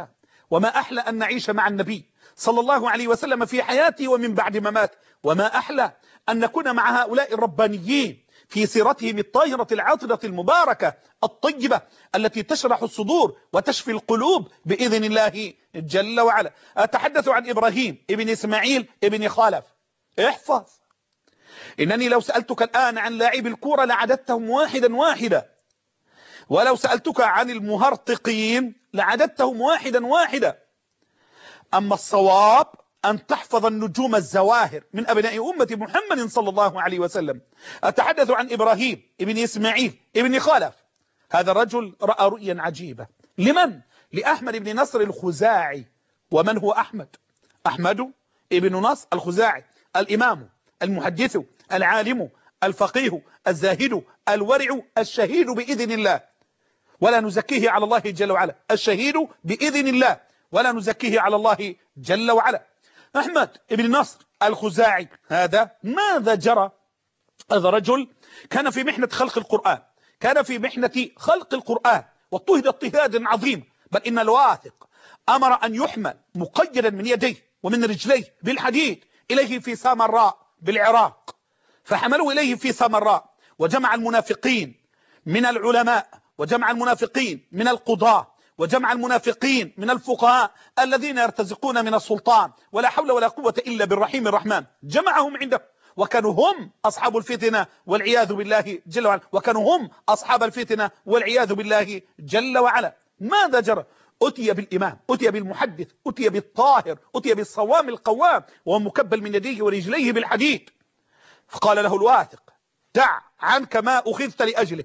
وما أحلى أن نعيش مع النبي صلى الله عليه وسلم في حياته ومن بعد مماته، وما أحلى أن نكون مع هؤلاء الربانيين في سيرتهم الطاهرة العاطرة المباركة الطيبة التي تشرح الصدور وتشفي القلوب بإذن الله جل وعلا. أتحدث عن إبراهيم ابن إسماعيل ابن خالف. احفظ، إنني لو سألتك الآن عن لاعبي الكورة لعددتهم واحدا واحدا، ولو سألتك عن المهرطقين لعددتهم واحدا واحدا. أما الصواب أن تحفظ النجوم الزواهر من أبناء أمة محمد صلى الله عليه وسلم. أتحدث عن إبراهيم ابن إسماعيل ابن خالف. هذا الرجل رأى رؤيا عجيبة. لمن؟ لأحمد بن نصر الخزاعي. ومن هو أحمد؟ أحمد ابن نصر الخزاعي، الإمام المحدث العالم الفقيه الزاهد الورع الشهيد بإذن الله، ولا نزكيه على الله جل وعلا، الشهيد بإذن الله ولا نزكيه على الله جل وعلا. أحمد ابن نصر الخزاعي هذا ماذا جرى؟ هذا رجل كان في محنة خلق القرآن، كان في محنة خلق القرآن واضطهد اضطهادا عظيما، بل إن الواثق أمر أن يحمل مقيدا من يديه ومن رجليه بالحديد إليه في سامراء بالعراق، فحملوا إليه في سامراء، وجمع المنافقين من العلماء، وجمع المنافقين من القضاة، وجمع المنافقين من الفقهاء الذين يرتزقون من السلطان ولا حول ولا قوة إلا بالرحيم الرحمن، جمعهم عنده، وكانوا هم أصحاب الفتنة والعياذ بالله جل وعلا، وكانوا هم أصحاب الفتنة والعياذ بالله جل وعلا. ماذا جرى؟ أتي بالإمام، أتي بالمحدث، أتي بالطاهر، أتي بالصوام القوام، وهو مكبل من يديه ورجليه بالحديد. فقال له الواثق: دع عنك ما أخذت لأجله.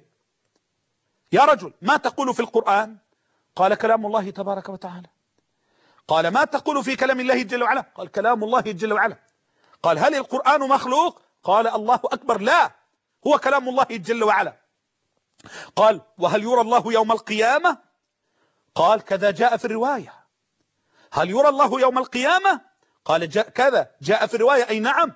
يا رجل، ما تقول في القرآن؟ قال: كلام الله تبارك وتعالى. قال: ما تقول في كلام الله جل وعلا؟ قال: كلام الله جل وعلا. قال: هل القرآن مخلوق؟ قال: الله أكبر، لا، هو كلام الله جل وعلا. قال: وهل يرى الله يوم القيامة؟ قال: كذا جاء في الرواية. هل يرى الله يوم القيامة؟ قال: جاء كذا جاء في الرواية. أي نعم.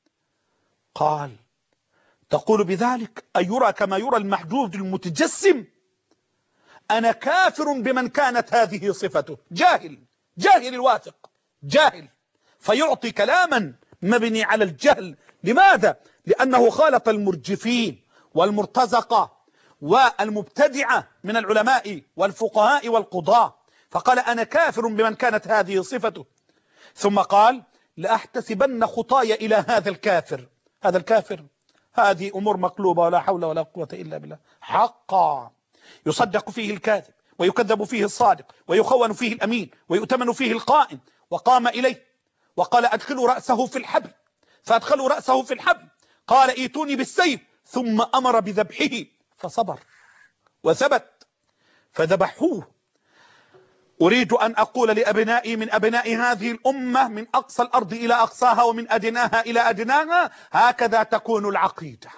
قال: تقول بذلك أن يرى كما يرى المحدود المتجسم؟ أنا كافر بمن كانت هذه صفته. جاهل، جاهل الواثق، جاهل، فيعطي كلاما مبني على الجهل. لماذا؟ لأنه خالط المرجفين والمرتزقة والمبتدعة من العلماء والفقهاء والقضاة، فقال: أنا كافر بمن كانت هذه صفته. ثم قال: لأحتسبن خطايا إلى هذا الكافر. هذا الكافر، هذه أمور مقلوبة ولا حول ولا قوة إلا بالله. حقا يصدق فيه الكاذب ويكذب فيه الصادق ويخون فيه الأمين ويؤتمن فيه القائم. وقام إليه وقال: أدخلوا رأسه في الحبل، فأدخلوا رأسه في الحبل. قال: ايتوني بالسيف، ثم أمر بذبحه، فصبر وثبت فذبحوه. أريد أن أقول لأبنائي من أبناء هذه الأمة من أقصى الأرض إلى أقصاها ومن أدناها إلى أدناها: هكذا تكون العقيدة،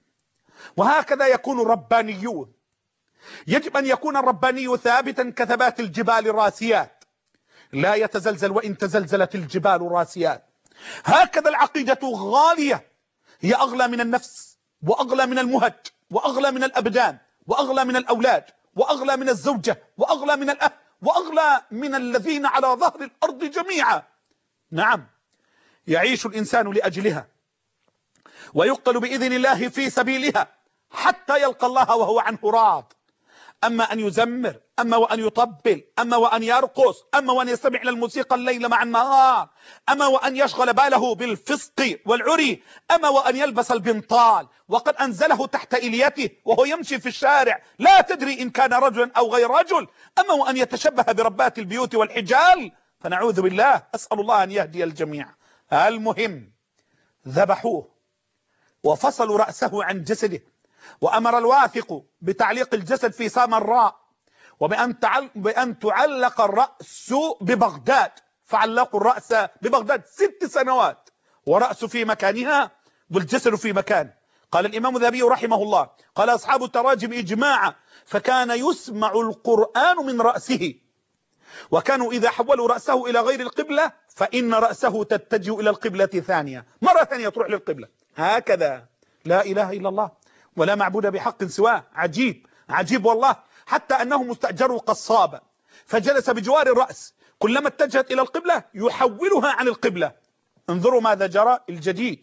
وهكذا يكون الربانيون. يجب أن يكون الرباني ثابتا كثبات الجبال الراسيات، لا يتزلزل وإن تزلزلت الجبال الراسيات. هكذا العقيدة غالية، هي أغلى من النفس، وأغلى من المهج، وأغلى من الأبدان، وأغلى من الأولاد، وأغلى من الزوجة، وأغلى من الأهل، وأغلى من الذين على ظهر الأرض جميعا. نعم، يعيش الإنسان لأجلها ويقتل بإذن الله في سبيلها حتى يلقى الله وهو عنه راض. أما أن يزمر، أما وأن يطبل، أما وأن يرقص، أما وأن يستمع إلى الموسيقى الليل مع النهار، أما وأن يشغل باله بالفسق والعري، أما وأن يلبس البنطال وقد أنزله تحت إليته وهو يمشي في الشارع لا تدري إن كان رجلا أو غير رجل، أما وأن يتشبه بربات البيوت والحجال، فنعوذ بالله، أسأل الله أن يهدي الجميع. المهم، ذبحوه وفصلوا رأسه عن جسده، وأمر الواثق بتعليق الجسد في سامراء، وبأن تعل... بأن تعلق الرأس ببغداد. فعلقوا الرأس ببغداد ست سنوات، ورأس في مكانها والجسد في مكان. قال الإمام الذهبي رحمه الله، قال أصحاب التراجم إجماعا: فكان يسمع القرآن من رأسه، وكانوا إذا حولوا رأسه إلى غير القبلة فإن رأسه تتجه إلى القبلة ثانية، مرة ثانية تروح للقبلة. هكذا، لا إله إلا الله ولا معبود بحق سواه. عجيب عجيب والله، حتى أنهم استأجروا قصابا فجلس بجوار الرأس كلما اتجهت إلى القبلة يحولها عن القبلة. انظروا ماذا جرى الجديد.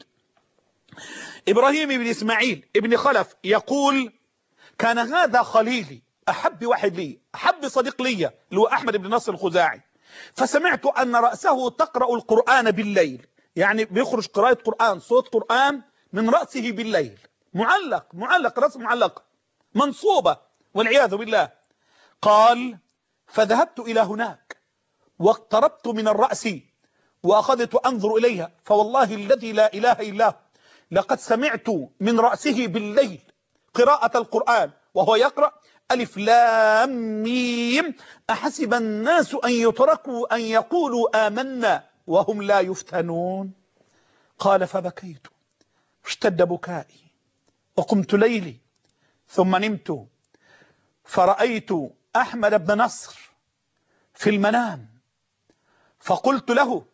إبراهيم بن إسماعيل ابن خلف يقول: كان هذا خليلي، أحب واحد لي، أحب صديق لي، اللي هو أحمد بن نصر الخزاعي. فسمعت أن رأسه تقرأ القرآن بالليل، يعني بيخرج قراءة قرآن، صوت قرآن من رأسه بالليل، معلق معلق رأس معلق منصوبة والعياذ بالله. قال: فذهبت إلى هناك واقتربت من الرأس وأخذت أنظر إليها، فوالله الذي لا إله إلا هو لقد سمعت من رأسه بالليل قراءة القرآن وهو يقرأ: ألف لام ميم أحسب الناس أن يتركوا أن يقولوا آمنا وهم لا يفتنون. قال: فبكيت اشتد بكائي وقمت ليلي ثم نمت، فرأيت أحمد بن نصر في المنام، فقلت له: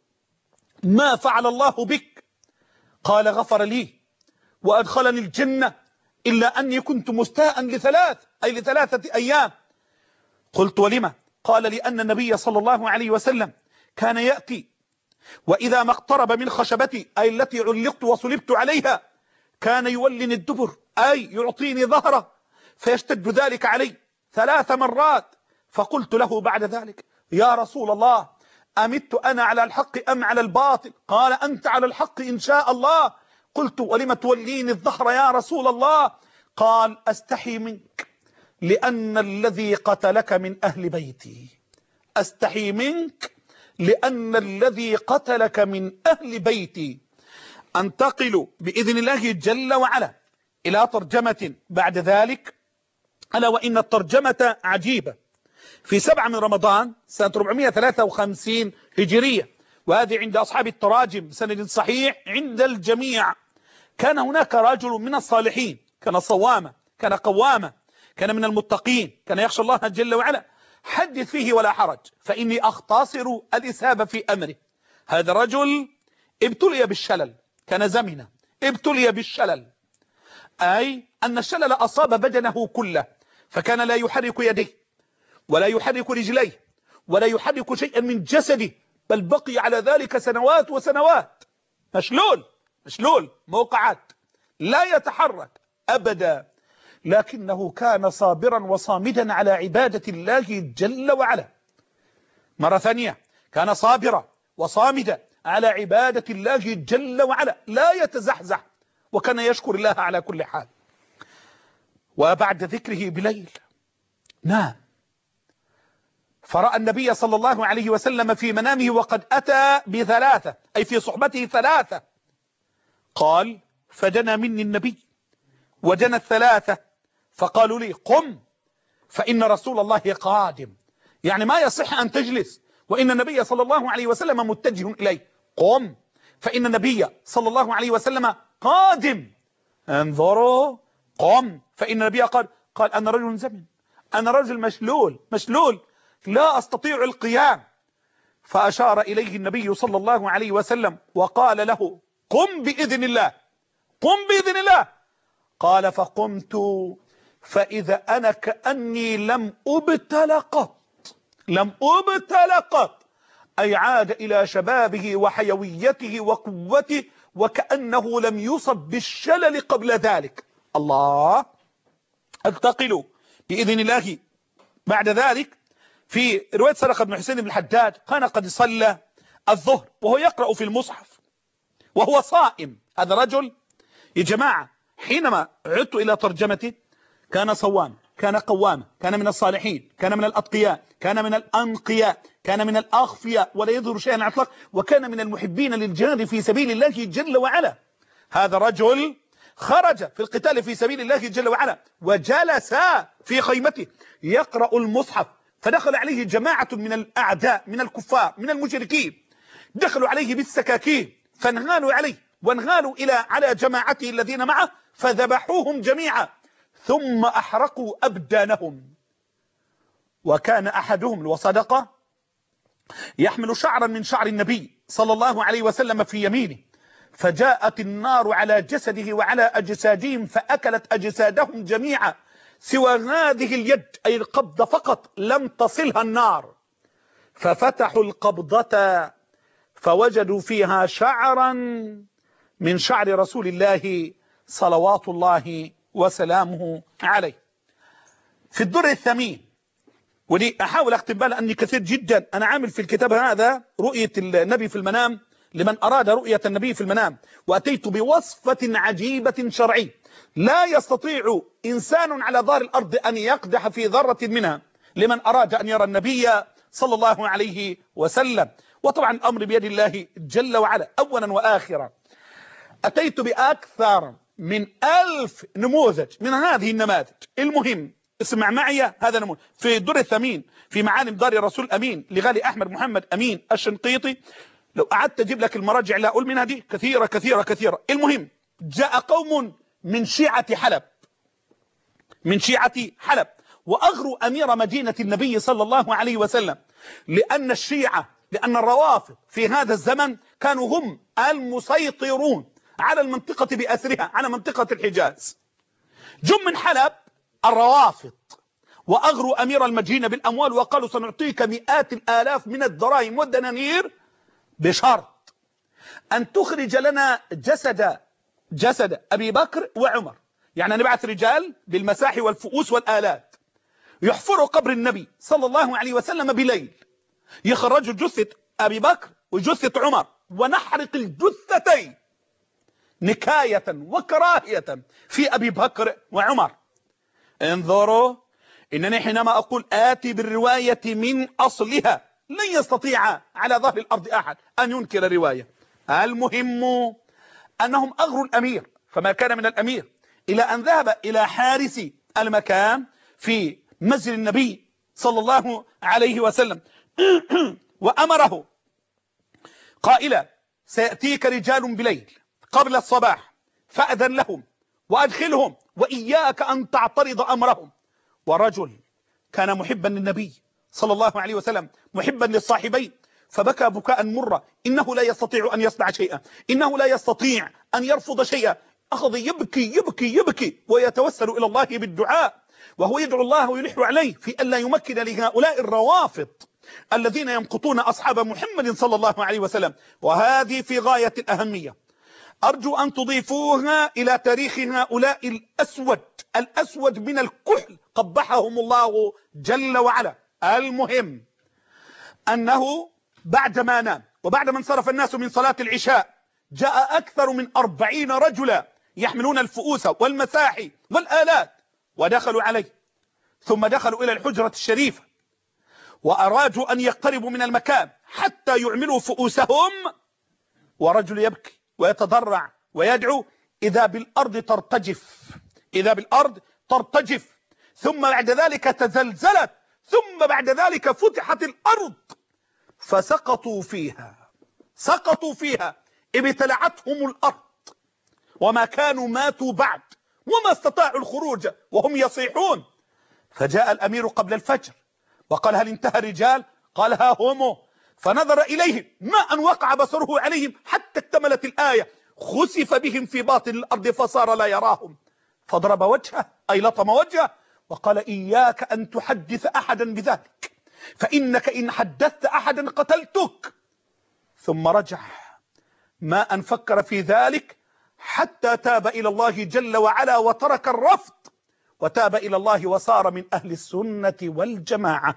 ما فعل الله بك؟ قال: غفر لي وأدخلني الجنة إلا أني كنت مستاء لثلاث أي لثلاثة أيام. قلت: ولما؟ قال: لأن النبي صلى الله عليه وسلم كان يأتي وإذا ما اقترب من خشبتي أي التي علقت وصلبت عليها كان يولني الدبر أي يعطيني ظهره، فيشتد ذلك علي ثلاث مرات. فقلت له بعد ذلك: يا رسول الله، أمت أنا على الحق أم على الباطل؟ قال: أنت على الحق إن شاء الله. قلت: ولم توليني الظهر يا رسول الله؟ قال: أستحي منك لأن الذي قتلك من أهل بيتي، أستحي منك لأن الذي قتلك من أهل بيتي. أنتقل بإذن الله جل وعلا إلى ترجمة بعد ذلك، ألا وإن الترجمة عجيبة. في سبعة من رمضان سنة أربعمائة وثلاثة وخمسين هجرية، وهذه عند أصحاب التراجم بسند صحيح عند الجميع، كان هناك رجل من الصالحين، كان صوامة، كان قوامة، كان من المتقين، كان يخشى الله جل وعلا. حدث فيه ولا حرج، فإني أختصر الإسهاب في أمره. هذا الرجل ابتلي بالشلل، كان زمنه، ابتلي بالشلل، أي أن الشلل أصاب بدنه كله، فكان لا يحرك يديه ولا يحرك رجليه ولا يحرك شيئا من جسده، بل بقي على ذلك سنوات وسنوات، مشلول مشلول موقعات، لا يتحرك أبدا، لكنه كان صابرا وصامدا على عبادة الله جل وعلا. مرة ثانية كان صابرا وصامدا على عبادة الله جل وعلا، لا يتزحزح، وكان يشكر الله على كل حال. وبعد ذكره بليل نام، فرأى النبي صلى الله عليه وسلم في منامه وقد أتى بثلاثة أي في صحبته ثلاثة. قال: فدنا مني النبي ودنا الثلاثة فقالوا لي: قم فإن رسول الله قادم، يعني ما يصح أن تجلس وإن النبي صلى الله عليه وسلم متجه إليه، قم فإن النبي صلى الله عليه وسلم قادم. انظروا، قم فإن النبي قال قال أنا رجل زمن، أنا رجل مشلول مشلول لا أستطيع القيام. فأشار إليه النبي صلى الله عليه وسلم وقال له: قم بإذن الله، قم بإذن الله. قال: فقمت فإذا أنا كأني لم أبتل قط، لم أبتل قط، أي عاد إلى شبابه وحيويته وقوته وكأنه لم يصب بالشلل قبل ذلك. الله. انتقل بإذن الله بعد ذلك في رواية سرقة بن حسين بن الحجاج، كان قد صلى الظهر وهو يقرأ في المصحف وهو صائم. هذا رجل يا جماعة حينما عدت إلى ترجمته كان صوام، كان قوام، كان من الصالحين، كان من الأتقياء، كان من الأنقياء، كان من الأخفياء ولا يظهر شيئا على الإطلاق، وكان من المحبين للجهاد في سبيل الله جل وعلا. هذا رجل خرج في القتال في سبيل الله جل وعلا وجلس في خيمته يقرأ المصحف، فدخل عليه جماعة من الأعداء من الكفار من المشركين، دخلوا عليه بالسكاكين فانغالوا عليه وانغالوا إلى على جماعته الذين معه فذبحوهم جميعا ثم أحرقوا أبدانهم. وكان أحدهم وصدقه يحمل شعرا من شعر النبي صلى الله عليه وسلم في يمينه، فجاءت النار على جسده وعلى أجسادهم فأكلت أجسادهم جميعا سوى هذه اليد أي القبضة فقط لم تصلها النار، ففتحوا القبضة فوجدوا فيها شعرا من شعر رسول الله صلوات الله وسلامه عليه. في الدر الثمين، ودي أحاول أختم بها لأني كثير جدا أنا عامل في الكتاب هذا رؤية النبي في المنام لمن أراد رؤية النبي في المنام، وأتيت بوصفة عجيبة شرعية لا يستطيع إنسان على ظهر الأرض أن يقدح في ذرة منها لمن أراد أن يرى النبي صلى الله عليه وسلم. وطبعا الأمر بيد الله جل وعلا أولا وآخرا. أتيت بأكثر من ألف نموذج من هذه النماذج. المهم اسمع معي هذا نموذج في الدر الثمين في معالم دار الرسول الأمين لغالي أحمد محمد أمين الشنقيطي. لو قعدت أجيب لك المراجع لا أقول منها دي كثيرة كثيرة كثيرة. المهم جاء قوم من شيعة حلب من شيعة حلب وأغروا أمير مدينة النبي صلى الله عليه وسلم، لأن الشيعة لأن الروافض في هذا الزمن كانوا هم المسيطرون على المنطقة بأسرها على منطقة الحجاز. جم من حلب الروافض وأغروا أمير المدينة بالأموال وقالوا سنعطيك مئات الآلاف من الدراهم والدنانير بشرط أن تخرج لنا جسد جسد أبي بكر وعمر. يعني نبعث رجال بالمساحي والفؤوس والآلات يحفروا قبر النبي صلى الله عليه وسلم بليل، يخرجوا جثة أبي بكر وجثة عمر ونحرق الجثتين نكاية وكراهية في أبي بكر وعمر. انظروا إنني حينما أقول آتي بالرواية من أصلها لن يستطيع على ظهر الأرض أحد أن ينكر الرواية. المهم أنهم أغروا الأمير، فما كان من الأمير إلى أن ذهب إلى حارس المكان في مسجد النبي صلى الله عليه وسلم وأمره قائلا سيأتيك رجال بليل قبل الصباح فأذن لهم وأدخلهم وإياك أن تعترض أمرهم. ورجل كان محبا للنبي صلى الله عليه وسلم محبا للصاحبين فبكى بكاء مرة. إنه لا يستطيع أن يصنع شيئا، إنه لا يستطيع أن يرفض شيئا. أخذ يبكي يبكي يبكي ويتوسل إلى الله بالدعاء وهو يدعو الله ويلح عليه في أن لا يمكن لهؤلاء الروافض الذين يمقتون أصحاب محمد صلى الله عليه وسلم. وهذه في غاية الأهمية، أرجو أن تضيفوها إلى تاريخ هؤلاء الأسود الأسود من الكحل قبحهم الله جل وعلا. المهم أنه بعدما نام وبعدما انصرف الناس من صلاة العشاء جاء أكثر من أربعين رجلا يحملون الفؤوس والمساحي والآلات ودخلوا عليه، ثم دخلوا إلى الحجرة الشريفة وأرادوا أن يقتربوا من المكان حتى يعملوا فؤوسهم. ورجل يبكي ويتضرع ويدعو إذا بالأرض ترتجف إذا بالأرض ترتجف ثم بعد ذلك تزلزلت ثم بعد ذلك فتحت الأرض فسقطوا فيها سقطوا فيها ابتلعتهم الأرض وما كانوا ماتوا بعد وما استطاعوا الخروج وهم يصيحون. فجاء الأمير قبل الفجر وقال هل انتهى الرجال؟ قال ها هم. فنظر إليهم ما أن وقع بصره عليهم حتى اكتملت الآية خسف بهم في باطن الأرض فصار لا يراهم. فضرب وجهه أي لطم وجهه وقال إياك أن تحدث أحدا بذلك فإنك إن حدثت أحدا قتلتك. ثم رجع ما أن فكر في ذلك حتى تاب إلى الله جل وعلا وترك الرفض وتاب إلى الله وصار من أهل السنة والجماعة.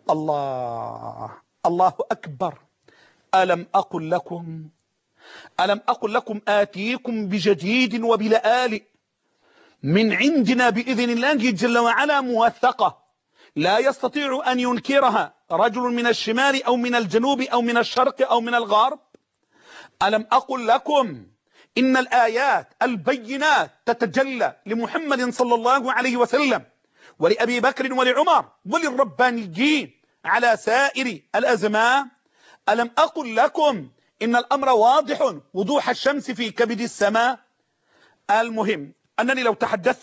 الله الله أكبر. ألم أقل لكم ألم أقل لكم آتيكم بجديد وبلآل من عندنا بإذن الله جل وعلا موثقة لا يستطيع أن ينكرها رجل من الشمال أو من الجنوب أو من الشرق أو من الغرب. ألم أقل لكم إن الآيات البينات تتجلى لمحمد صلى الله عليه وسلم ولأبي بكر ولعمر وللربانيين على سائر الأزمان. ألم أقل لكم إن الأمر واضح وضوح الشمس في كبد السماء. المهم أنني لو تحدثت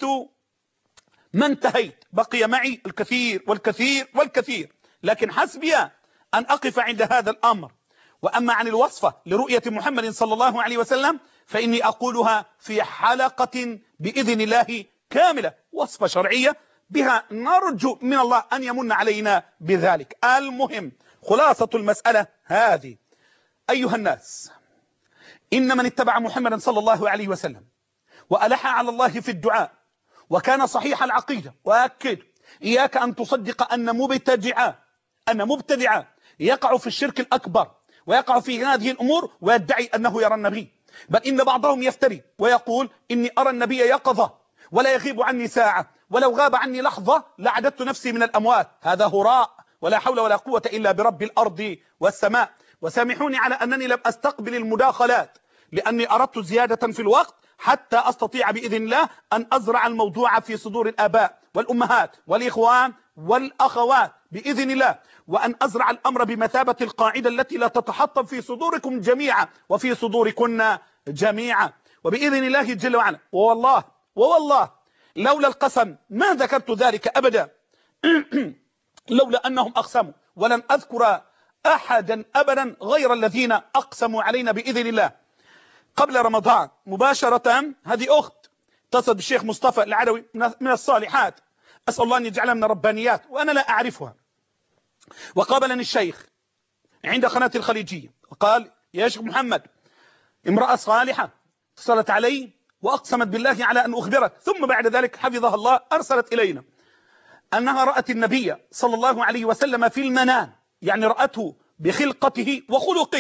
ما انتهيت، بقي معي الكثير والكثير والكثير، لكن حسبي أن أقف عند هذا الأمر. وأما عن الوصفة لرؤية محمد صلى الله عليه وسلم فإني أقولها في حلقة بإذن الله كاملة، وصفة شرعية بها نرجو من الله أن يمن علينا بذلك. المهم خلاصة المسألة هذه: أيها الناس، إن من اتبع محمدا صلى الله عليه وسلم وألح على الله في الدعاء وكان صحيح العقيدة، وأكد إياك أن تصدق أن مبتدعا أن مبتدعا يقع في الشرك الأكبر ويقع في هذه الأمور ويدعي أنه يرى النبي، بل إن بعضهم يفتري ويقول إني أرى النبي يقظة ولا يغيب عني ساعة، ولو غاب عني لحظة لعددت نفسي من الأموات. هذا هراء ولا حول ولا قوة إلا برب الأرض والسماء. وسامحوني على أنني لم أستقبل المداخلات لأني أردت زيادة في الوقت حتى أستطيع بإذن الله أن أزرع الموضوع في صدور الآباء والأمهات والإخوان والأخوات بإذن الله، وأن أزرع الأمر بمثابة القاعدة التي لا تتحطم في صدوركم جميعا وفي صدوركن جميعا وبإذن الله جل وعلا. ووالله ووالله لولا القسم ما ذكرت ذلك أبدا لولا أنهم أقسموا، ولن أذكر أحدا أبدا غير الذين أقسموا علينا بإذن الله. قبل رمضان مباشرة هذه أخت اتصل بالشيخ مصطفى العدوي من الصالحات، أسأل الله أن يجعلها من الربانيات وأنا لا أعرفها، وقابلني الشيخ عند قناة الخليجية وقال: يا شيخ محمد، امرأة صالحة اتصلت علي وأقسمت بالله على أن أخبرك، ثم بعد ذلك حفظها الله أرسلت إلينا أنها رأت النبي صلى الله عليه وسلم في المنام، يعني رأته بخلقته وخلقه،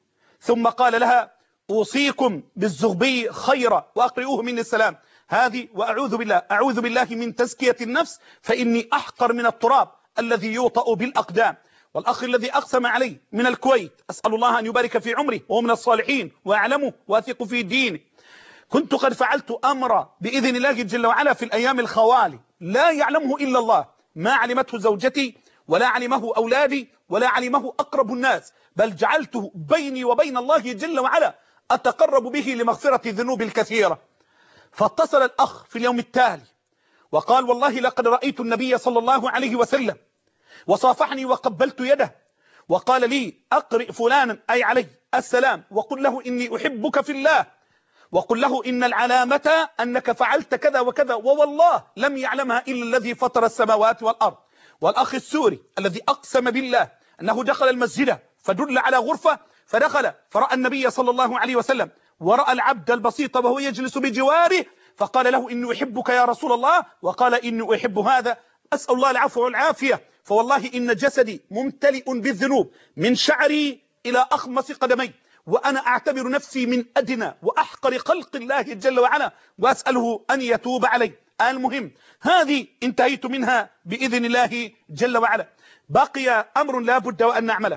ثم قال لها: أوصيكم بالزغبي خيرا وأقرئوه مني السلام. هذه وأعوذ بالله أعوذ بالله من تزكية النفس فإني أحقر من التراب الذي يوطأ بالأقدام. والأخ الذي أقسم علي من الكويت أسأل الله أن يبارك في عمره وهو من الصالحين وأعلمه وأثق في دينه، كنت قد فعلت أمر بإذن الله جل وعلا في الأيام الخوالي لا يعلمه إلا الله، ما علمته زوجتي ولا علمه أولادي ولا علمه أقرب الناس، بل جعلته بيني وبين الله جل وعلا أتقرب به لمغفرة الذنوب الكثيرة. فاتصل الأخ في اليوم التالي وقال: والله لقد رأيت النبي صلى الله عليه وسلم وصافحني وقبلت يده وقال لي: أقرئ فلانا أي علي السلام وقل له إني أحبك في الله، وقل له إن العلامة أنك فعلت كذا وكذا، ووالله لم يعلمها إلا الذي فطر السماوات والأرض. والأخ السوري الذي أقسم بالله أنه دخل المسجد فدل على غرفة فدخل فرأى النبي صلى الله عليه وسلم ورأى العبد البسيط وهو يجلس بجواره فقال له: إني أحبك يا رسول الله، وقال: إني أحب هذا. أسأل الله العفو والعافية، فوالله إن جسدي ممتلئ بالذنوب من شعري إلى أخمص قدمي، وأنا أعتبر نفسي من أدنى وأحقر خلق الله جل وعلا، وأسأله أن يتوب علي. المهم هذه انتهيت منها بإذن الله جل وعلا. بقي أمر لا بد وأن نعمله.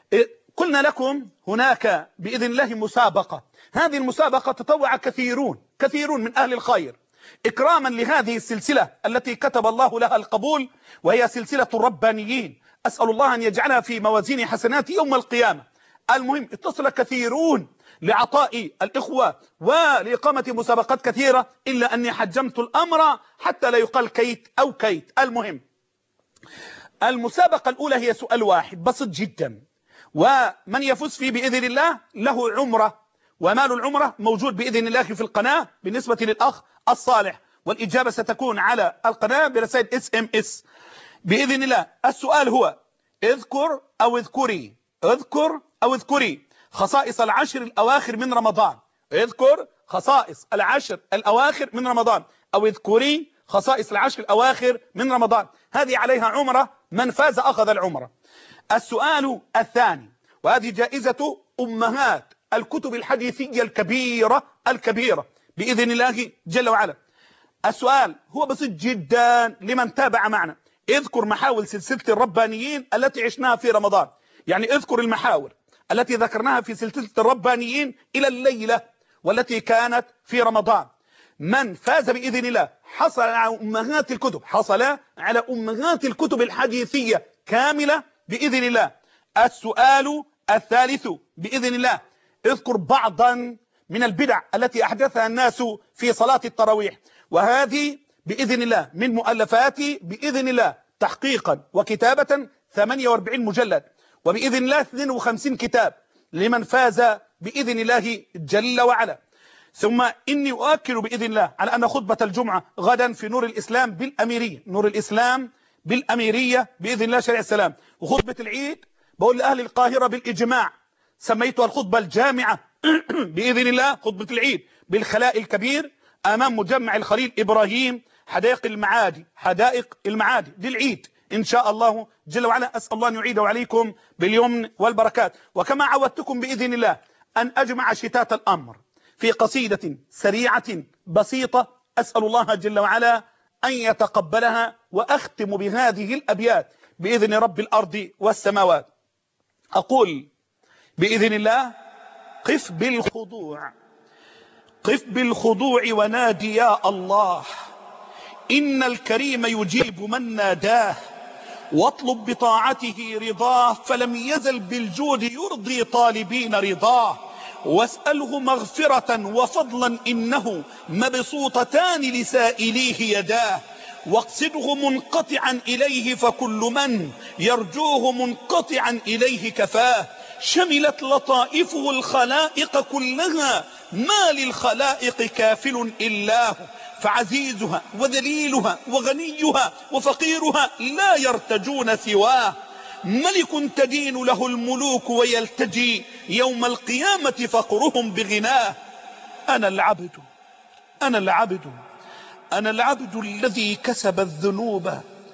قلنا لكم هناك بإذن الله مسابقة، هذه المسابقة تطوع كثيرون كثيرون من أهل الخير إكراما لهذه السلسلة التي كتب الله لها القبول، وهي سلسلة الربانيين، أسأل الله أن يجعلها في موازين حسنات يوم القيامة. المهم اتصل كثيرون لعطاء الإخوة ولإقامة مسابقات كثيرة، إلا أني حجمت الأمر حتى لا يقال كيت أو كيت. المهم المسابقة الأولى هي سؤال واحد بسيط جدا، ومن يفوز فيه بإذن الله له عمرة، ومال العمرة موجود بإذن الله في القناة بالنسبة للأخ الصالح، والإجابة ستكون على القناة برسائل اس ام اس بإذن الله. السؤال هو: اذكر أو اذكري اذكر أو اذكري خصائص العشر الأواخر من رمضان. اذكر خصائص العشر الأواخر من رمضان، أو اذكري خصائص العشر الأواخر من رمضان. هذه عليها عمرة، من فاز أخذ العمرة. السؤال الثاني، وهذه جائزة أمهات الكتب الحديثية الكبيرة الكبيرة بإذن الله جل وعلا. السؤال هو بسيط جدا لمن تابع معنا: اذكر محاور سلسلة الربانيين التي عشناها في رمضان، يعني اذكر المحاور التي ذكرناها في سلسلة الربانيين إلى الليلة والتي كانت في رمضان. من فاز بإذن الله حصل على أمهات الكتب، حصل على أمهات الكتب الحديثية كاملة بإذن الله. السؤال الثالث بإذن الله: اذكر بعضا من البدع التي أحدثها الناس في صلاة التراويح، وهذه بإذن الله من مؤلفاتي بإذن الله تحقيقا وكتابة ثمانية وأربعين مجلد، وبإذن الله اثنين وخمسين كتاب لمن فاز بإذن الله جل وعلا. ثم إني أؤكد بإذن الله على أن خطبة الجمعة غدا في نور الإسلام بالأميرية، نور الإسلام بالأميرية بإذن الله شارع السلام، وخطبة العيد بقول لأهل القاهرة بالإجماع، سميتها الخطبة الجامعة بإذن الله خطبة العيد بالخلاء الكبير أمام مجمع الخليل إبراهيم حدائق المعادي، حدائق المعادي دي العيد إن شاء الله جل وعلا. أسأل الله أن يعيده عليكم باليمن والبركات. وكما عودتكم بإذن الله أن أجمع شتات الأمر في قصيدة سريعة بسيطة، أسأل الله جل وعلا أن يتقبلها، وأختم بهذه الأبيات بإذن رب الأرض والسماوات. أقول بإذن الله: قف بالخضوع، قف بالخضوع ونادي يا الله، إن الكريم يجيب من ناداه، واطلب بطاعته رضاه، فلم يزل بالجود يرضي طالبين رضاه، واسأله مغفرة وفضلا إنه مبسوطتان لسائليه يداه، واقصده منقطعا إليه فكل من يرجوه منقطعا إليه كفاه، شملت لطائفه الخلائق كلها، ما للخلائق كافل إلاه، فعزيزها وذليلها وغنيها وفقيرها لا يرتجون سواه، ملك تدين له الملوك ويلتجي يوم القيامة فقرهم بغناه. أنا العبد أنا العبد أنا العبد الذي كسب الذنوب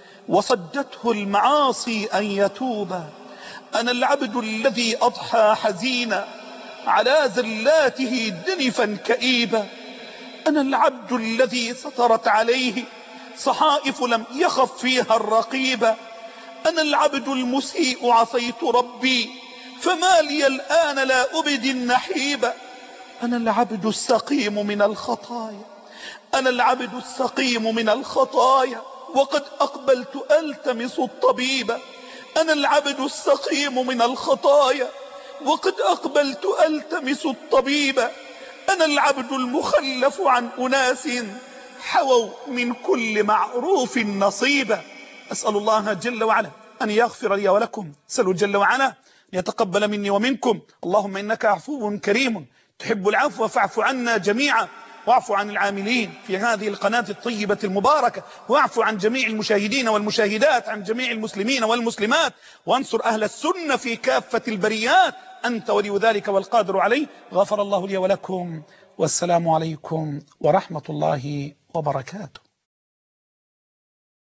وصدته المعاصي أن يتوب، أنا العبد الذي أضحى حزينا على زلاته دنفا كئيبا، أنا العبد الذي سطرت عليه صحائف لم يخف فيها الرقيبة، أنا العبد المسيء عصيت ربي فما لي الآن لا أبدي النحيبة، أنا العبد السقيم من الخطايا، أنا العبد السقيم من الخطايا، وقد أقبلت ألتمس الطبيب، أنا العبد السقيم من الخطايا وقد أقبلت ألتمس الطبيب، أنا العبد المخلف عن أناس حووا من كل معروف نصيبا. أسأل الله جل وعلا أن يغفر لي ولكم، أسأل جل وعلا يتقبل مني ومنكم. اللهم إنك عفو كريم تحب العفو فاعف عنا جميعا، واعف عن العاملين في هذه القناة الطيبة المباركة، واعف عن جميع المشاهدين والمشاهدات، عن جميع المسلمين والمسلمات، وانصر أهل السنة في كافة البريات، أنت ولي ذلك والقادر عليه. غفر الله لي ولكم، والسلام عليكم ورحمة الله وبركاته.